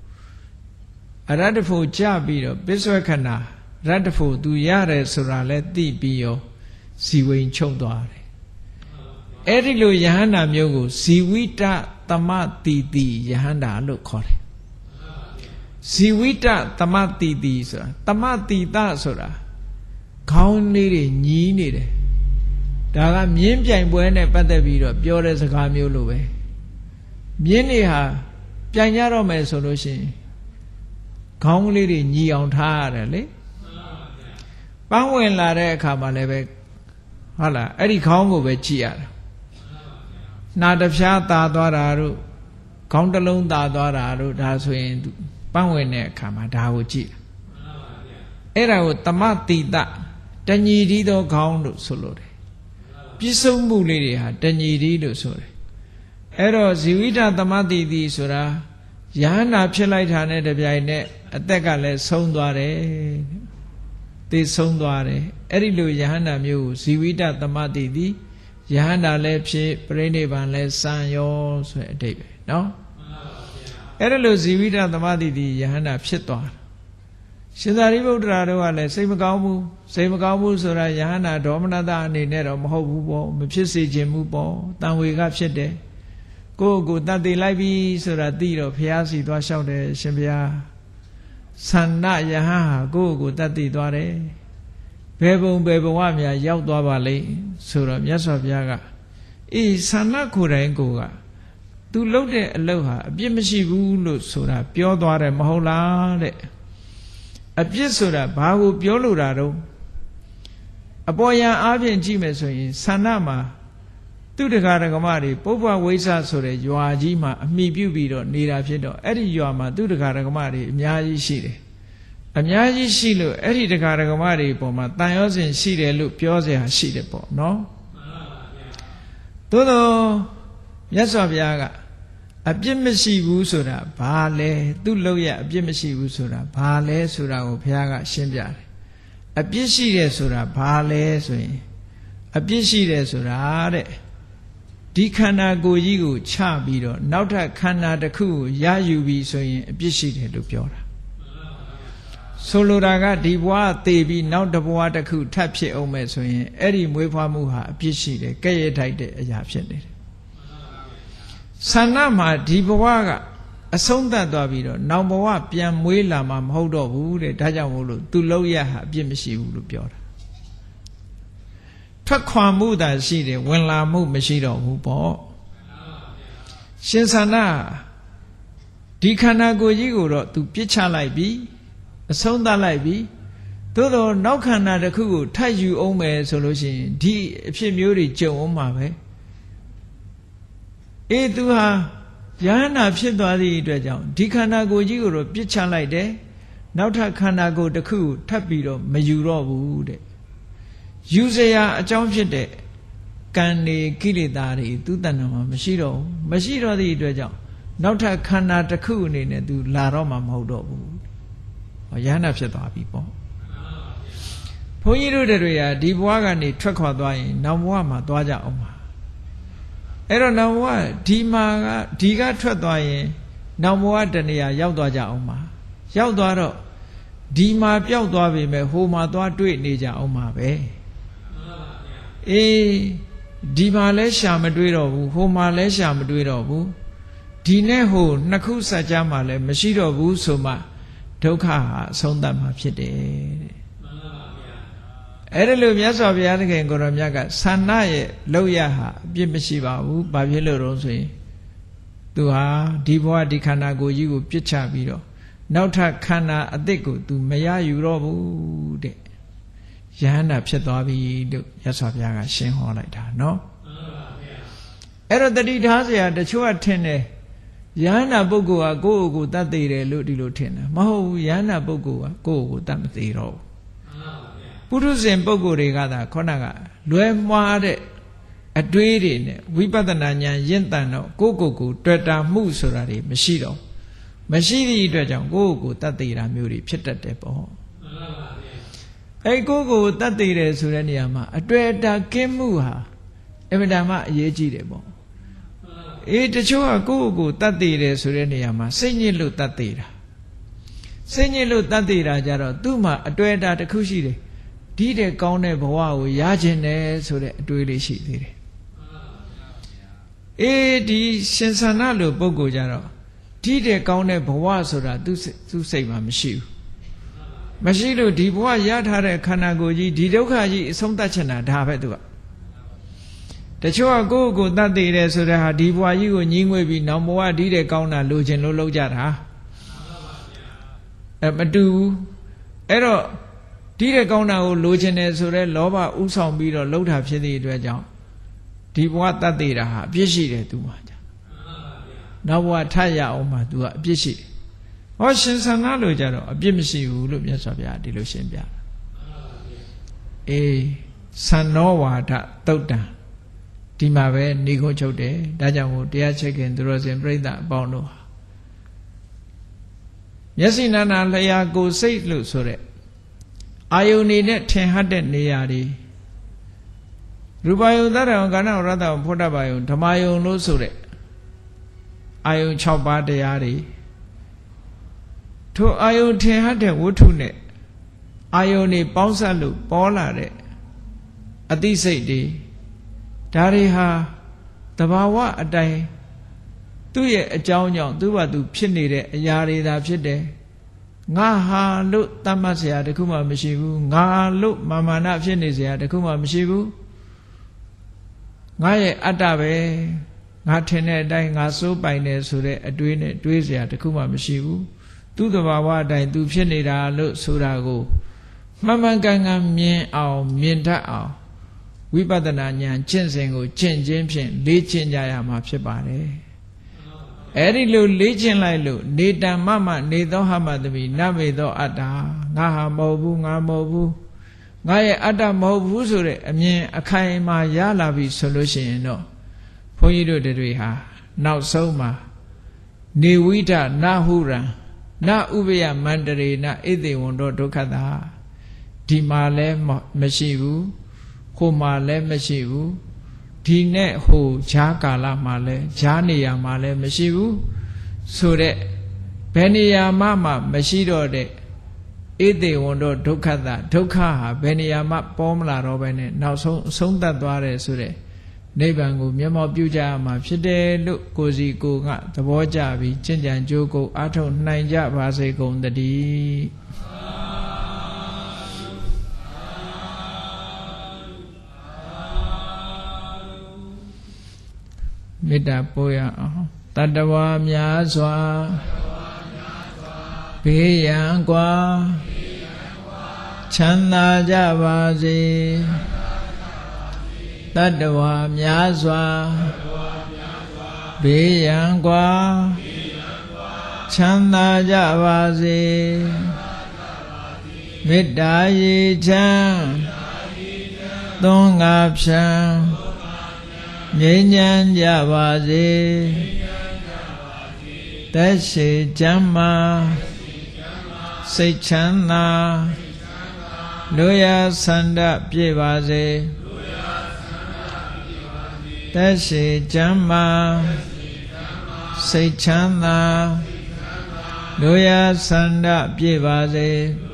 ကြပြီးတော့ပစ္စဝခဏရတ္တဖို့သူရတယ်ဆိုတာလဲသိပြီးရောဇီဝိန်ချုပ်သွားတယ်အဲ့ဒီလိုယဟန္တာမျိုးကိုဇီဝိတသမတိတိယဟန္တာလို့ခေါ်တယ်ဇီဝိတသမတိတိဆိုတာသမတိတဆိုတာခေါင်းလေးတွေညီးနေတယ်ဒါကမြင်းပြိုင်ပွဲနဲ့ပတ်သက်ပြီးတော့ပြောတဲ့စကားမျိုးလိုပဲမြင်းတွေဟာပြိုင်ကြတော့မယ်ဆိုလို့ရှိရင်ခေါင်းလေးတွေညီအောင်ထားရတယ်လေပန်းဝင်လာတဲ့အခါမှာလည်းပဲဟုတ်လားအဲ့ဒီခေါင်းကိုပဲကြည့်ရတာနှာတစ်ဖြားตาသွားတာတို့ခေါင်းတစ်လုံးตาသွားတာတို့ဒါဆိုရင်ပန်းဝင်တဲ့အခါမှာဒါကိုကြည့်အဲ့ဒါကိုသမတိတတညီတီးသောခေါင်းလို့ဆိုလို့တယ်ပြစ္ဆုတ်မှုလေးတွေဟာတညီတီးလို့ဆိုတယ်အဲ့တော့ဇီဝိတသမတိတိဆိုတာယဟန္တာဖြစ်လိုက်တာနဲ့တပြိုင်နက်အသက်ကလည်းဆုံးသွားတယ်သိဆုံးသွားတယ်အဲ့ဒီလိုယဟန္တာမျိုးကိုဇီဝိတသမတိတိယဟန္တာလည်းဖြစ်ပြိဋိဘံလည်းစံရောဆိုတဲ့အဓိပ္ပာယ်နော်အဲ့ဒါလိုဇီဝိတသမတိတိယဟန္တာဖြစ်သွားတယ်ရှင်သာရိပုတ္တရာတို့ကလည်းစိတ်မကောင်းဘူးဆိုတာယဟန္တာဒေါမနတအနေနဲ့တော့မဟုတ်ဘူးပေါ့မဖြစ်စေခြင်းဘူးပေါ့တန်ဝေကဖြစ်တယ်ကိုယ့်ကိုတတ်သိလိုက်ပြီဆိုတာသိတော့ဘုရားစီသွားလျှောက်တယ်ရှင်ဘုရားသန္နယဟန်ဟာကိုယ့်ကိုတတ်သိသွားတယ်ဘယ်ဘုံဘယ်ဘဝများရောက်သွားပါလိမ့်ဆိုတော့မြတ်စွာဘုရားကအေးသန္နကိုယ်တိုင်ကိုကသူလှုပ်တဲ့အလုပ်ဟာအပြစ်မရှိဘူးလို့ဆိုတာပြောသွားတယ်မဟုတ်လားတဲ့အပြစ်ဆိုတာဘာကိုပြောလို့တာတော့အပေါ်ယံအားဖြင့်ကြည့်မယ်ဆိုရင်သန္နမှာသူတကာရကမတွေပုပ္ပဝိဆဆိုတဲ့ရွာကြီးမှာအမိပြုပြီးတော့နေတာဖြစ်တော့အဲ့ဒီရွာမှာသူတကာရကမတွေအများကြီးရှိတယ်အများကြီးရှိလို့အဲ့ဒီတကာရကမတွေပေါ်မှာတန်ရောစဉ်ရှိတယ်လို့ပြောเสียရှိတယ်ပေါ့နော်သို့တော့မြတ်စွာဘုရားကအပြစ်မရှိဘူးဆိုတာဘာလဲသူ့လောက်ရအပြစ်မရှိဘူးဆိုတာဘာလဲဆိုတာကိုဘုရားကရှင်းပြတယ်အပြစ်ရှိတယ်ဆိုတာဘာလဲဆိုရင်အပြစ်ရှိတယ်ဆိုတာတဲ့ဒီခန္ဓာကိုယ်ကြီးကိုချပြီးတော့နောက်ထပ်ခန္ဓာတစ်ခုကိုရယူပြီးဆိုရင်အပြစ်ရှိတယ်လို့ပြောတာဆိုလိုတာကဒီဘဝသေပြီးနောက်တစ်ဘဝတစ်ခုထပ်ဖြစ်အောင်မဲ့ဆိုရင်အဲ့ဒီမွေးဖွားမှုဟာအပြစ်ရှိတယ်ကဲ့ရဲ့ထိုက်တဲ့အရာဖြစ်နေတယ်ဆန္ဒမှာဒီဘဝကအဆုံးသတ်သွားပြီးတော့နောက်ဘဝပြန်မွေးလာမှာမဟုတ်တော့ဘူးတဲ့ဒါကြောင့်မို့လို့သူလောက်ရဟာအပြစ်မရှိဘူးလို့ပြောတာထွက်ခွာမှုသာရှိတယ်ဝင်လာမှုမရှိတော့ဘူးပေါ့ရှင်ဆန္ဒဒီခန္ဓာကိုယ်ကြီးကိုတော့သူပြစ်ချလိုက်ပြီအဆုံးသတ်လိုက်ပြီသို့တော့နောက်ခန္ဓာတစ်ခုကိုထပ်ယူအောင်မယ်ဆိုလို့ရှိရင်ဒီအဖြစ်မျိုးတွေကြုံအောင်မှာပဲအေးသူဟာယဟနာဖြစ်သွားသည့်အတွက်ကြောင့်ဒီခန္ဓာကိုယ်ကြီးကိုတော့ပြစ်ချလိုက်တယ်နောက်ထပ်ခန္ဓာကိုယ်တစ်ခုကိုထပ်ပြီးတော့မယူတော့ဘူးတဲ့ယူเสียအကြောင်းဖြစ်တဲ့ကံနေကိလေသာတွေသူတဏ္ဍာမှာမရှိတော့ဘူးမရှိတော့သည့်အတွက်ကြောင့်နောက်ထပ်ခန္ဓာတစ်ခုအနေနဲ့သူလာတော့မှာမဟုတ်တော့ဘူးယဟနာဖြစ်သွားပြီပေါ့ဘုန်းကြီးတို့တွေကဒီဘဝကနေထွက်ခွာသွားရင်နောက်ဘဝမှာသွားကြအောင်ပါအဲ့တော့နောက်ဘဝဒီကထွက်သွားရင်နောက်ဘဝတဏှာရောက်သွားကြအောင်ပါရောက်သွားတော့ဒီမှာပျောက်သွားပြီမဲ့ဟိုမှာသွားတွေ့နေကြအောင်ပါပဲအေးဒီမှာလဲရှာမတွေ့တော့ဘူးဟိုမှာလဲရှာမတွေ့တော့ဘူးဒီနဲ့ဟိုနှစ်ခုစัจ जा မှာလဲမရှိတော့ဘူးဆိုမှဒုက္ခဟာအဆုံးသတ်မှာဖြစ်တယ်တဲ့အဲ့ဒါလို့မြတ်စွာဘုရားသခင်ကိုရောမြတ်ကဆန္ဒရဲ့လောက်ရဟာအပြစ်မရှိပါဘူးဘာဖြစ်လို့တော့ဆိုရင်သူဟာဒီဘဝဒီခန္ဓာကိုယ်ကြီးကိုပြစ်ချပြီးတော့နောက်ထပ်ခန္ဓာအသစ်ကိုသူမရယူတော့ဘူးတဲ့ယဟန္တာဖြစ်သွားပြီလို့မြတ်စွာဘုရားကရှင်းဟောလိုက်တာနော်အဲ့တော့တတိထားเสียတချို့ကထင်တယ်ယဟန္တာပုဂ္ဂိုလ်ကကိုယ့်ကိုယ်တတ်သိတယ်လို့ဒီလိုထင်တယ်မဟုတ်ဘူးယဟန္တာပုဂ္ဂိုလ်ကကိုယ့်ကိုယ်တတ်မသိတော့ဘူးပုထုဇဉ်ပုဂ္ဂိုလ်တွေကသာခေါကလွယ်မှားတဲ့အတွေးတွေနဲ့ဝိပဿနာဉာဏ်ရင့်တန်တော့ကိုယ့်ကိုယ်ကိုတွေ့တာမှုဆိုတာတွေမရှိတော့မရှိသည့်အတွက်ကြောင့်ကိုယ့်ကိုယ်တတ်သိတာမျိုးတွေဖြစ်တတ်တယ်ပေါ့အဲ့ကိုယ့်ကိုယ်တတ်သိတယ်ဆိုတဲ့နေရာမှာအတွေ့အတာကင်းမှုဟာအမှန်တမ်းအရေးကြီးတယ်ပေါ့အေးတချို့ကကိုယ့်ကိုယ်တတ်သိတယ်ဆိုတဲ့နေရာမှာစိတ်ညစ်လို့တတ်သိတာစိတ်ညစ်လို့တတ်သိတာကြတော့သူ့မှာအတွေ့အတာတစ်ခုရှိတယ်ဒီတဲ့ကောင်းတဲ့ဘဝကိုရခြင်းတယ်ဆိုတဲ့အတွေးလေးရှိသေးတယ်အေးဒီရှင်ဆန္ဒလိုပုဂ္ဂိုလ်ကြတော့ဒီတဲ့ကောင်းတဲ့ဘဝဆိုတာသူ့စိတ်မှာမရှိဘူးမရှိလို့ဒီဘဝရထားတဲ့ခန္ဓာကိုယ်ကြီးဒီဒုက္ခကြီးအဆုံးသတ်ချင်တာဒါပဲသူကတချို့ကကိုယ့်ကိုယ်တတ်သိတယ်ဆိုတဲ့ဟာဒီဘဝကြီးကိုညှိငွေ့ပြီးနောက်ဘဝဒီတဲ့ကောင်းတာလိုချင်လို့လုပ်ကြတာမတူဘူးအဲ့တော့ဒီတဲ့ကောင်းတာကိုလိုချင်တယ်ဆိုတဲ့လောဘဥဆောင်ပြီးတော့လှုပ်တာဖြစ်သည့်အတွက်ကြောင့်ဒီဘဝတတ်သိတာဟာအပြစ်ရှိတယ်သူမှာကြာနောက်ဘဝထပ်ရအောင်မှသူကအပြစ်ရှိတယ်ဟောရှင်ဆန္ဒလို့ကြတော့အပြစ်မရှိဘူးလို့မြတ်စွာဘုရားဒီလိုရှင်းပြတာအေးသံနောဝါဒသုတ်တံဒီမှာပဲနေခုချုပ်တယ်ဒါကြောင့်မို့တရားချက်ခင်သူတော်စင်ပြိဿအပေါင်းတို့မျက်စိနာနာလျာကိုယ်စိတ်လို့ဆိုတဲ့အာယုန်နေနဲ့ထင်ဟတ်တဲ့နေရာတွေရူပယုံသတ္တဝံကာဏဝရတ္တဝံဖုဒ္ဓဘာယုံဓမ္မယုံလို့ဆိုတဲ့အာယုန်6ပါးတရားတွေထိုအာယုန်ထင်ဟတ်တဲ့ဝတ္ထုနဲ့အာယုန်တွေပေါင်းစပ်လို့ပေါ်လာတဲ့အသိစိတ်တွေဒါတွေဟာတဘာဝအတိုင်းသူ့ရဲ့အကြောင်းကြောင့်သူ့ဘာသူဖြစ်နေတဲ့အရာတွေသာဖြစ်တယ်ငါဟာလို့တတ်မှတ်เสียတခုမှမရှိဘူးငါလို့မာနဖြစ်နေเสียတခုမှမရှိဘူးငါရဲ့အတ္တပဲငါထင်တဲ့အတိုင်းငါစိုးပိုင်တယ်ဆိုတဲ့အတွေးနဲ့တွေးเสียတခုမှမရှိဘူးသူ့တဘာဝအတိုင်းသူဖြစ်နေတာလို့ဆိုတာကိုမှန်မှန်ကန်ကန်မြင်အောင်မြင်တတ်အောင်ဝိပဿနာဉာဏ်ကျင့်စဉ်ကိုကျင့်ခြင်းဖြင့်လေ့ကျင့်ကြရမှာဖြစ်ပါတယ်အဲ့ဒီလိုလေ့ကျင့်လိုက်လို့နေတံမမနေသောဟမတမိနမေသောအတ္တငါဟာမဟုတ်ဘူးငါမဟုတ်ဘူးငါရဲ့အတ္တမဟုတ်ဘူးဆိုတဲ့အမြင်အခိုင်အမာရလာပြီဆိုလို့ရှိရင်တော့ဘုန်းကြီးတို့တွေဟာနောက်ဆုံးမှာနေဝိဒနဟုရံနဥပယမန္တရေနဣတိဝန္တောဒုက္ခတာဒီမှာလည်းမရှိဘူးခိုမှာလည်းမရှိဘူးဒီနဲ့ဟိုဈာကာလမှာလည်းဈာနေရာမှာလည်းမရှိဘူးဆိုတဲ့ဘယ်နေရာမှမရှိတော့တဲ့ဣတိဝန္တောဒုက္ခတာဒုက္ခဟာဘယ်နေရာမှပေါ်မလာတော့ဘဲနဲ့နောက်ဆုံးအဆုံးသတ်သွားတယ်ဆိုတဲ့နိဗ္ဗာန်ကိုမျက်မှောက်ပြုကြရမှာဖြစ်တယ်လို့ကိုစီကိုကသဘောကျပြီးကျင့်ကြံကြိုးကိုအားထုတ်နိုင်ကြပါစေကုန်သတည်းမေတ္တာပို့ရအောင်တတ္တဝါများစွာဘေးရန်ကွာချမ်းသာကြပါစေတတ္တဝါများစွာဘေးရန်ကွာချမ်းသာကြပါစေမေတ္တာရေချမ်းသွန်ငါဖြံငြိမ်းချမ်းကြပါစေသက်ရှိချမ်းသာစိတ်ချမ်းသာလူရဆန္ဒပြည့်ပါစေသက်ရှိချမ်းသာစိတ်ချမ်းသာလူရဆန္ဒပြည့်ပါစေ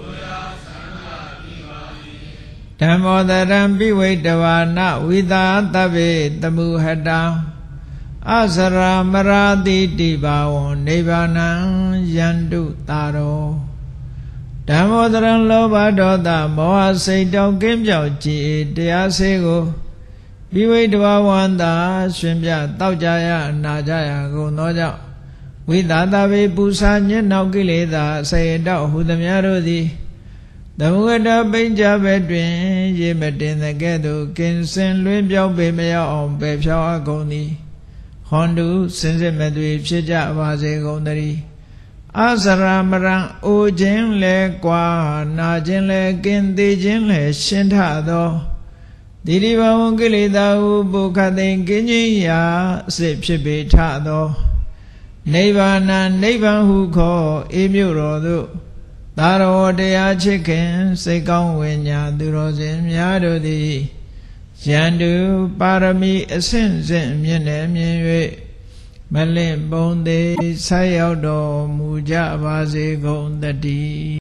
ဓမ္မောတရံပိဝိတဝါနဝိသာတဗ္ဗေတမုဟတံအစရာမရာတိတိဘာဝံနိဗ္ဗာနံယန္တုတာရောဓမ္မောတရံလောဘဒေါသမောဟစိတ်တောကင်းပြောက်ကြည်တရားစေကိုပိဝိတဝဝန္တာရှင်ပြတောက်ကြရနာကြရကုန်သောကြောင့်ဝိသာတဗ္ဗေပူဇာညစ်နောက်ကိလေသာဆေတောဟုသမျှတို့သည်သမုဂတပိဉ္ကြဘက်တွင်ရေမတင်တဲ့ကဲ့သို့ကင်စင်လွင်ပြောင်းပေမရောက်အောင်ပယ်ဖြောင်းအပ်ကုန်သည်ဟွန်တုစင်စစ်မသွေဖြစ်ကြပါစေကုန်သတည်းအစရာမရံအိုခြင်းလဲကွာနာခြင်းလဲကင်သေးခြင်းလဲရှင်းထသောတိရိဘဝံကိလေသာဟုပုခသိင်ကင်းခြင်းရာအစစ်ဖြစ်ပေထသောနိဗ္ဗာန်နိဗ္ဗာန်ဟုခေါ်အေးမြို့တော်သို့သာရောတရားချစ်ခင်စိတ်ကောင်းဝိညာသူတော်စင်များတို့သည်ယန္တုပါရမီအစဉ်စဉ်မြင့်နေမြင်၍မလင့်ပုံသေးဆက်ရောက်တော်မူကြပါစေကုန်သတည်း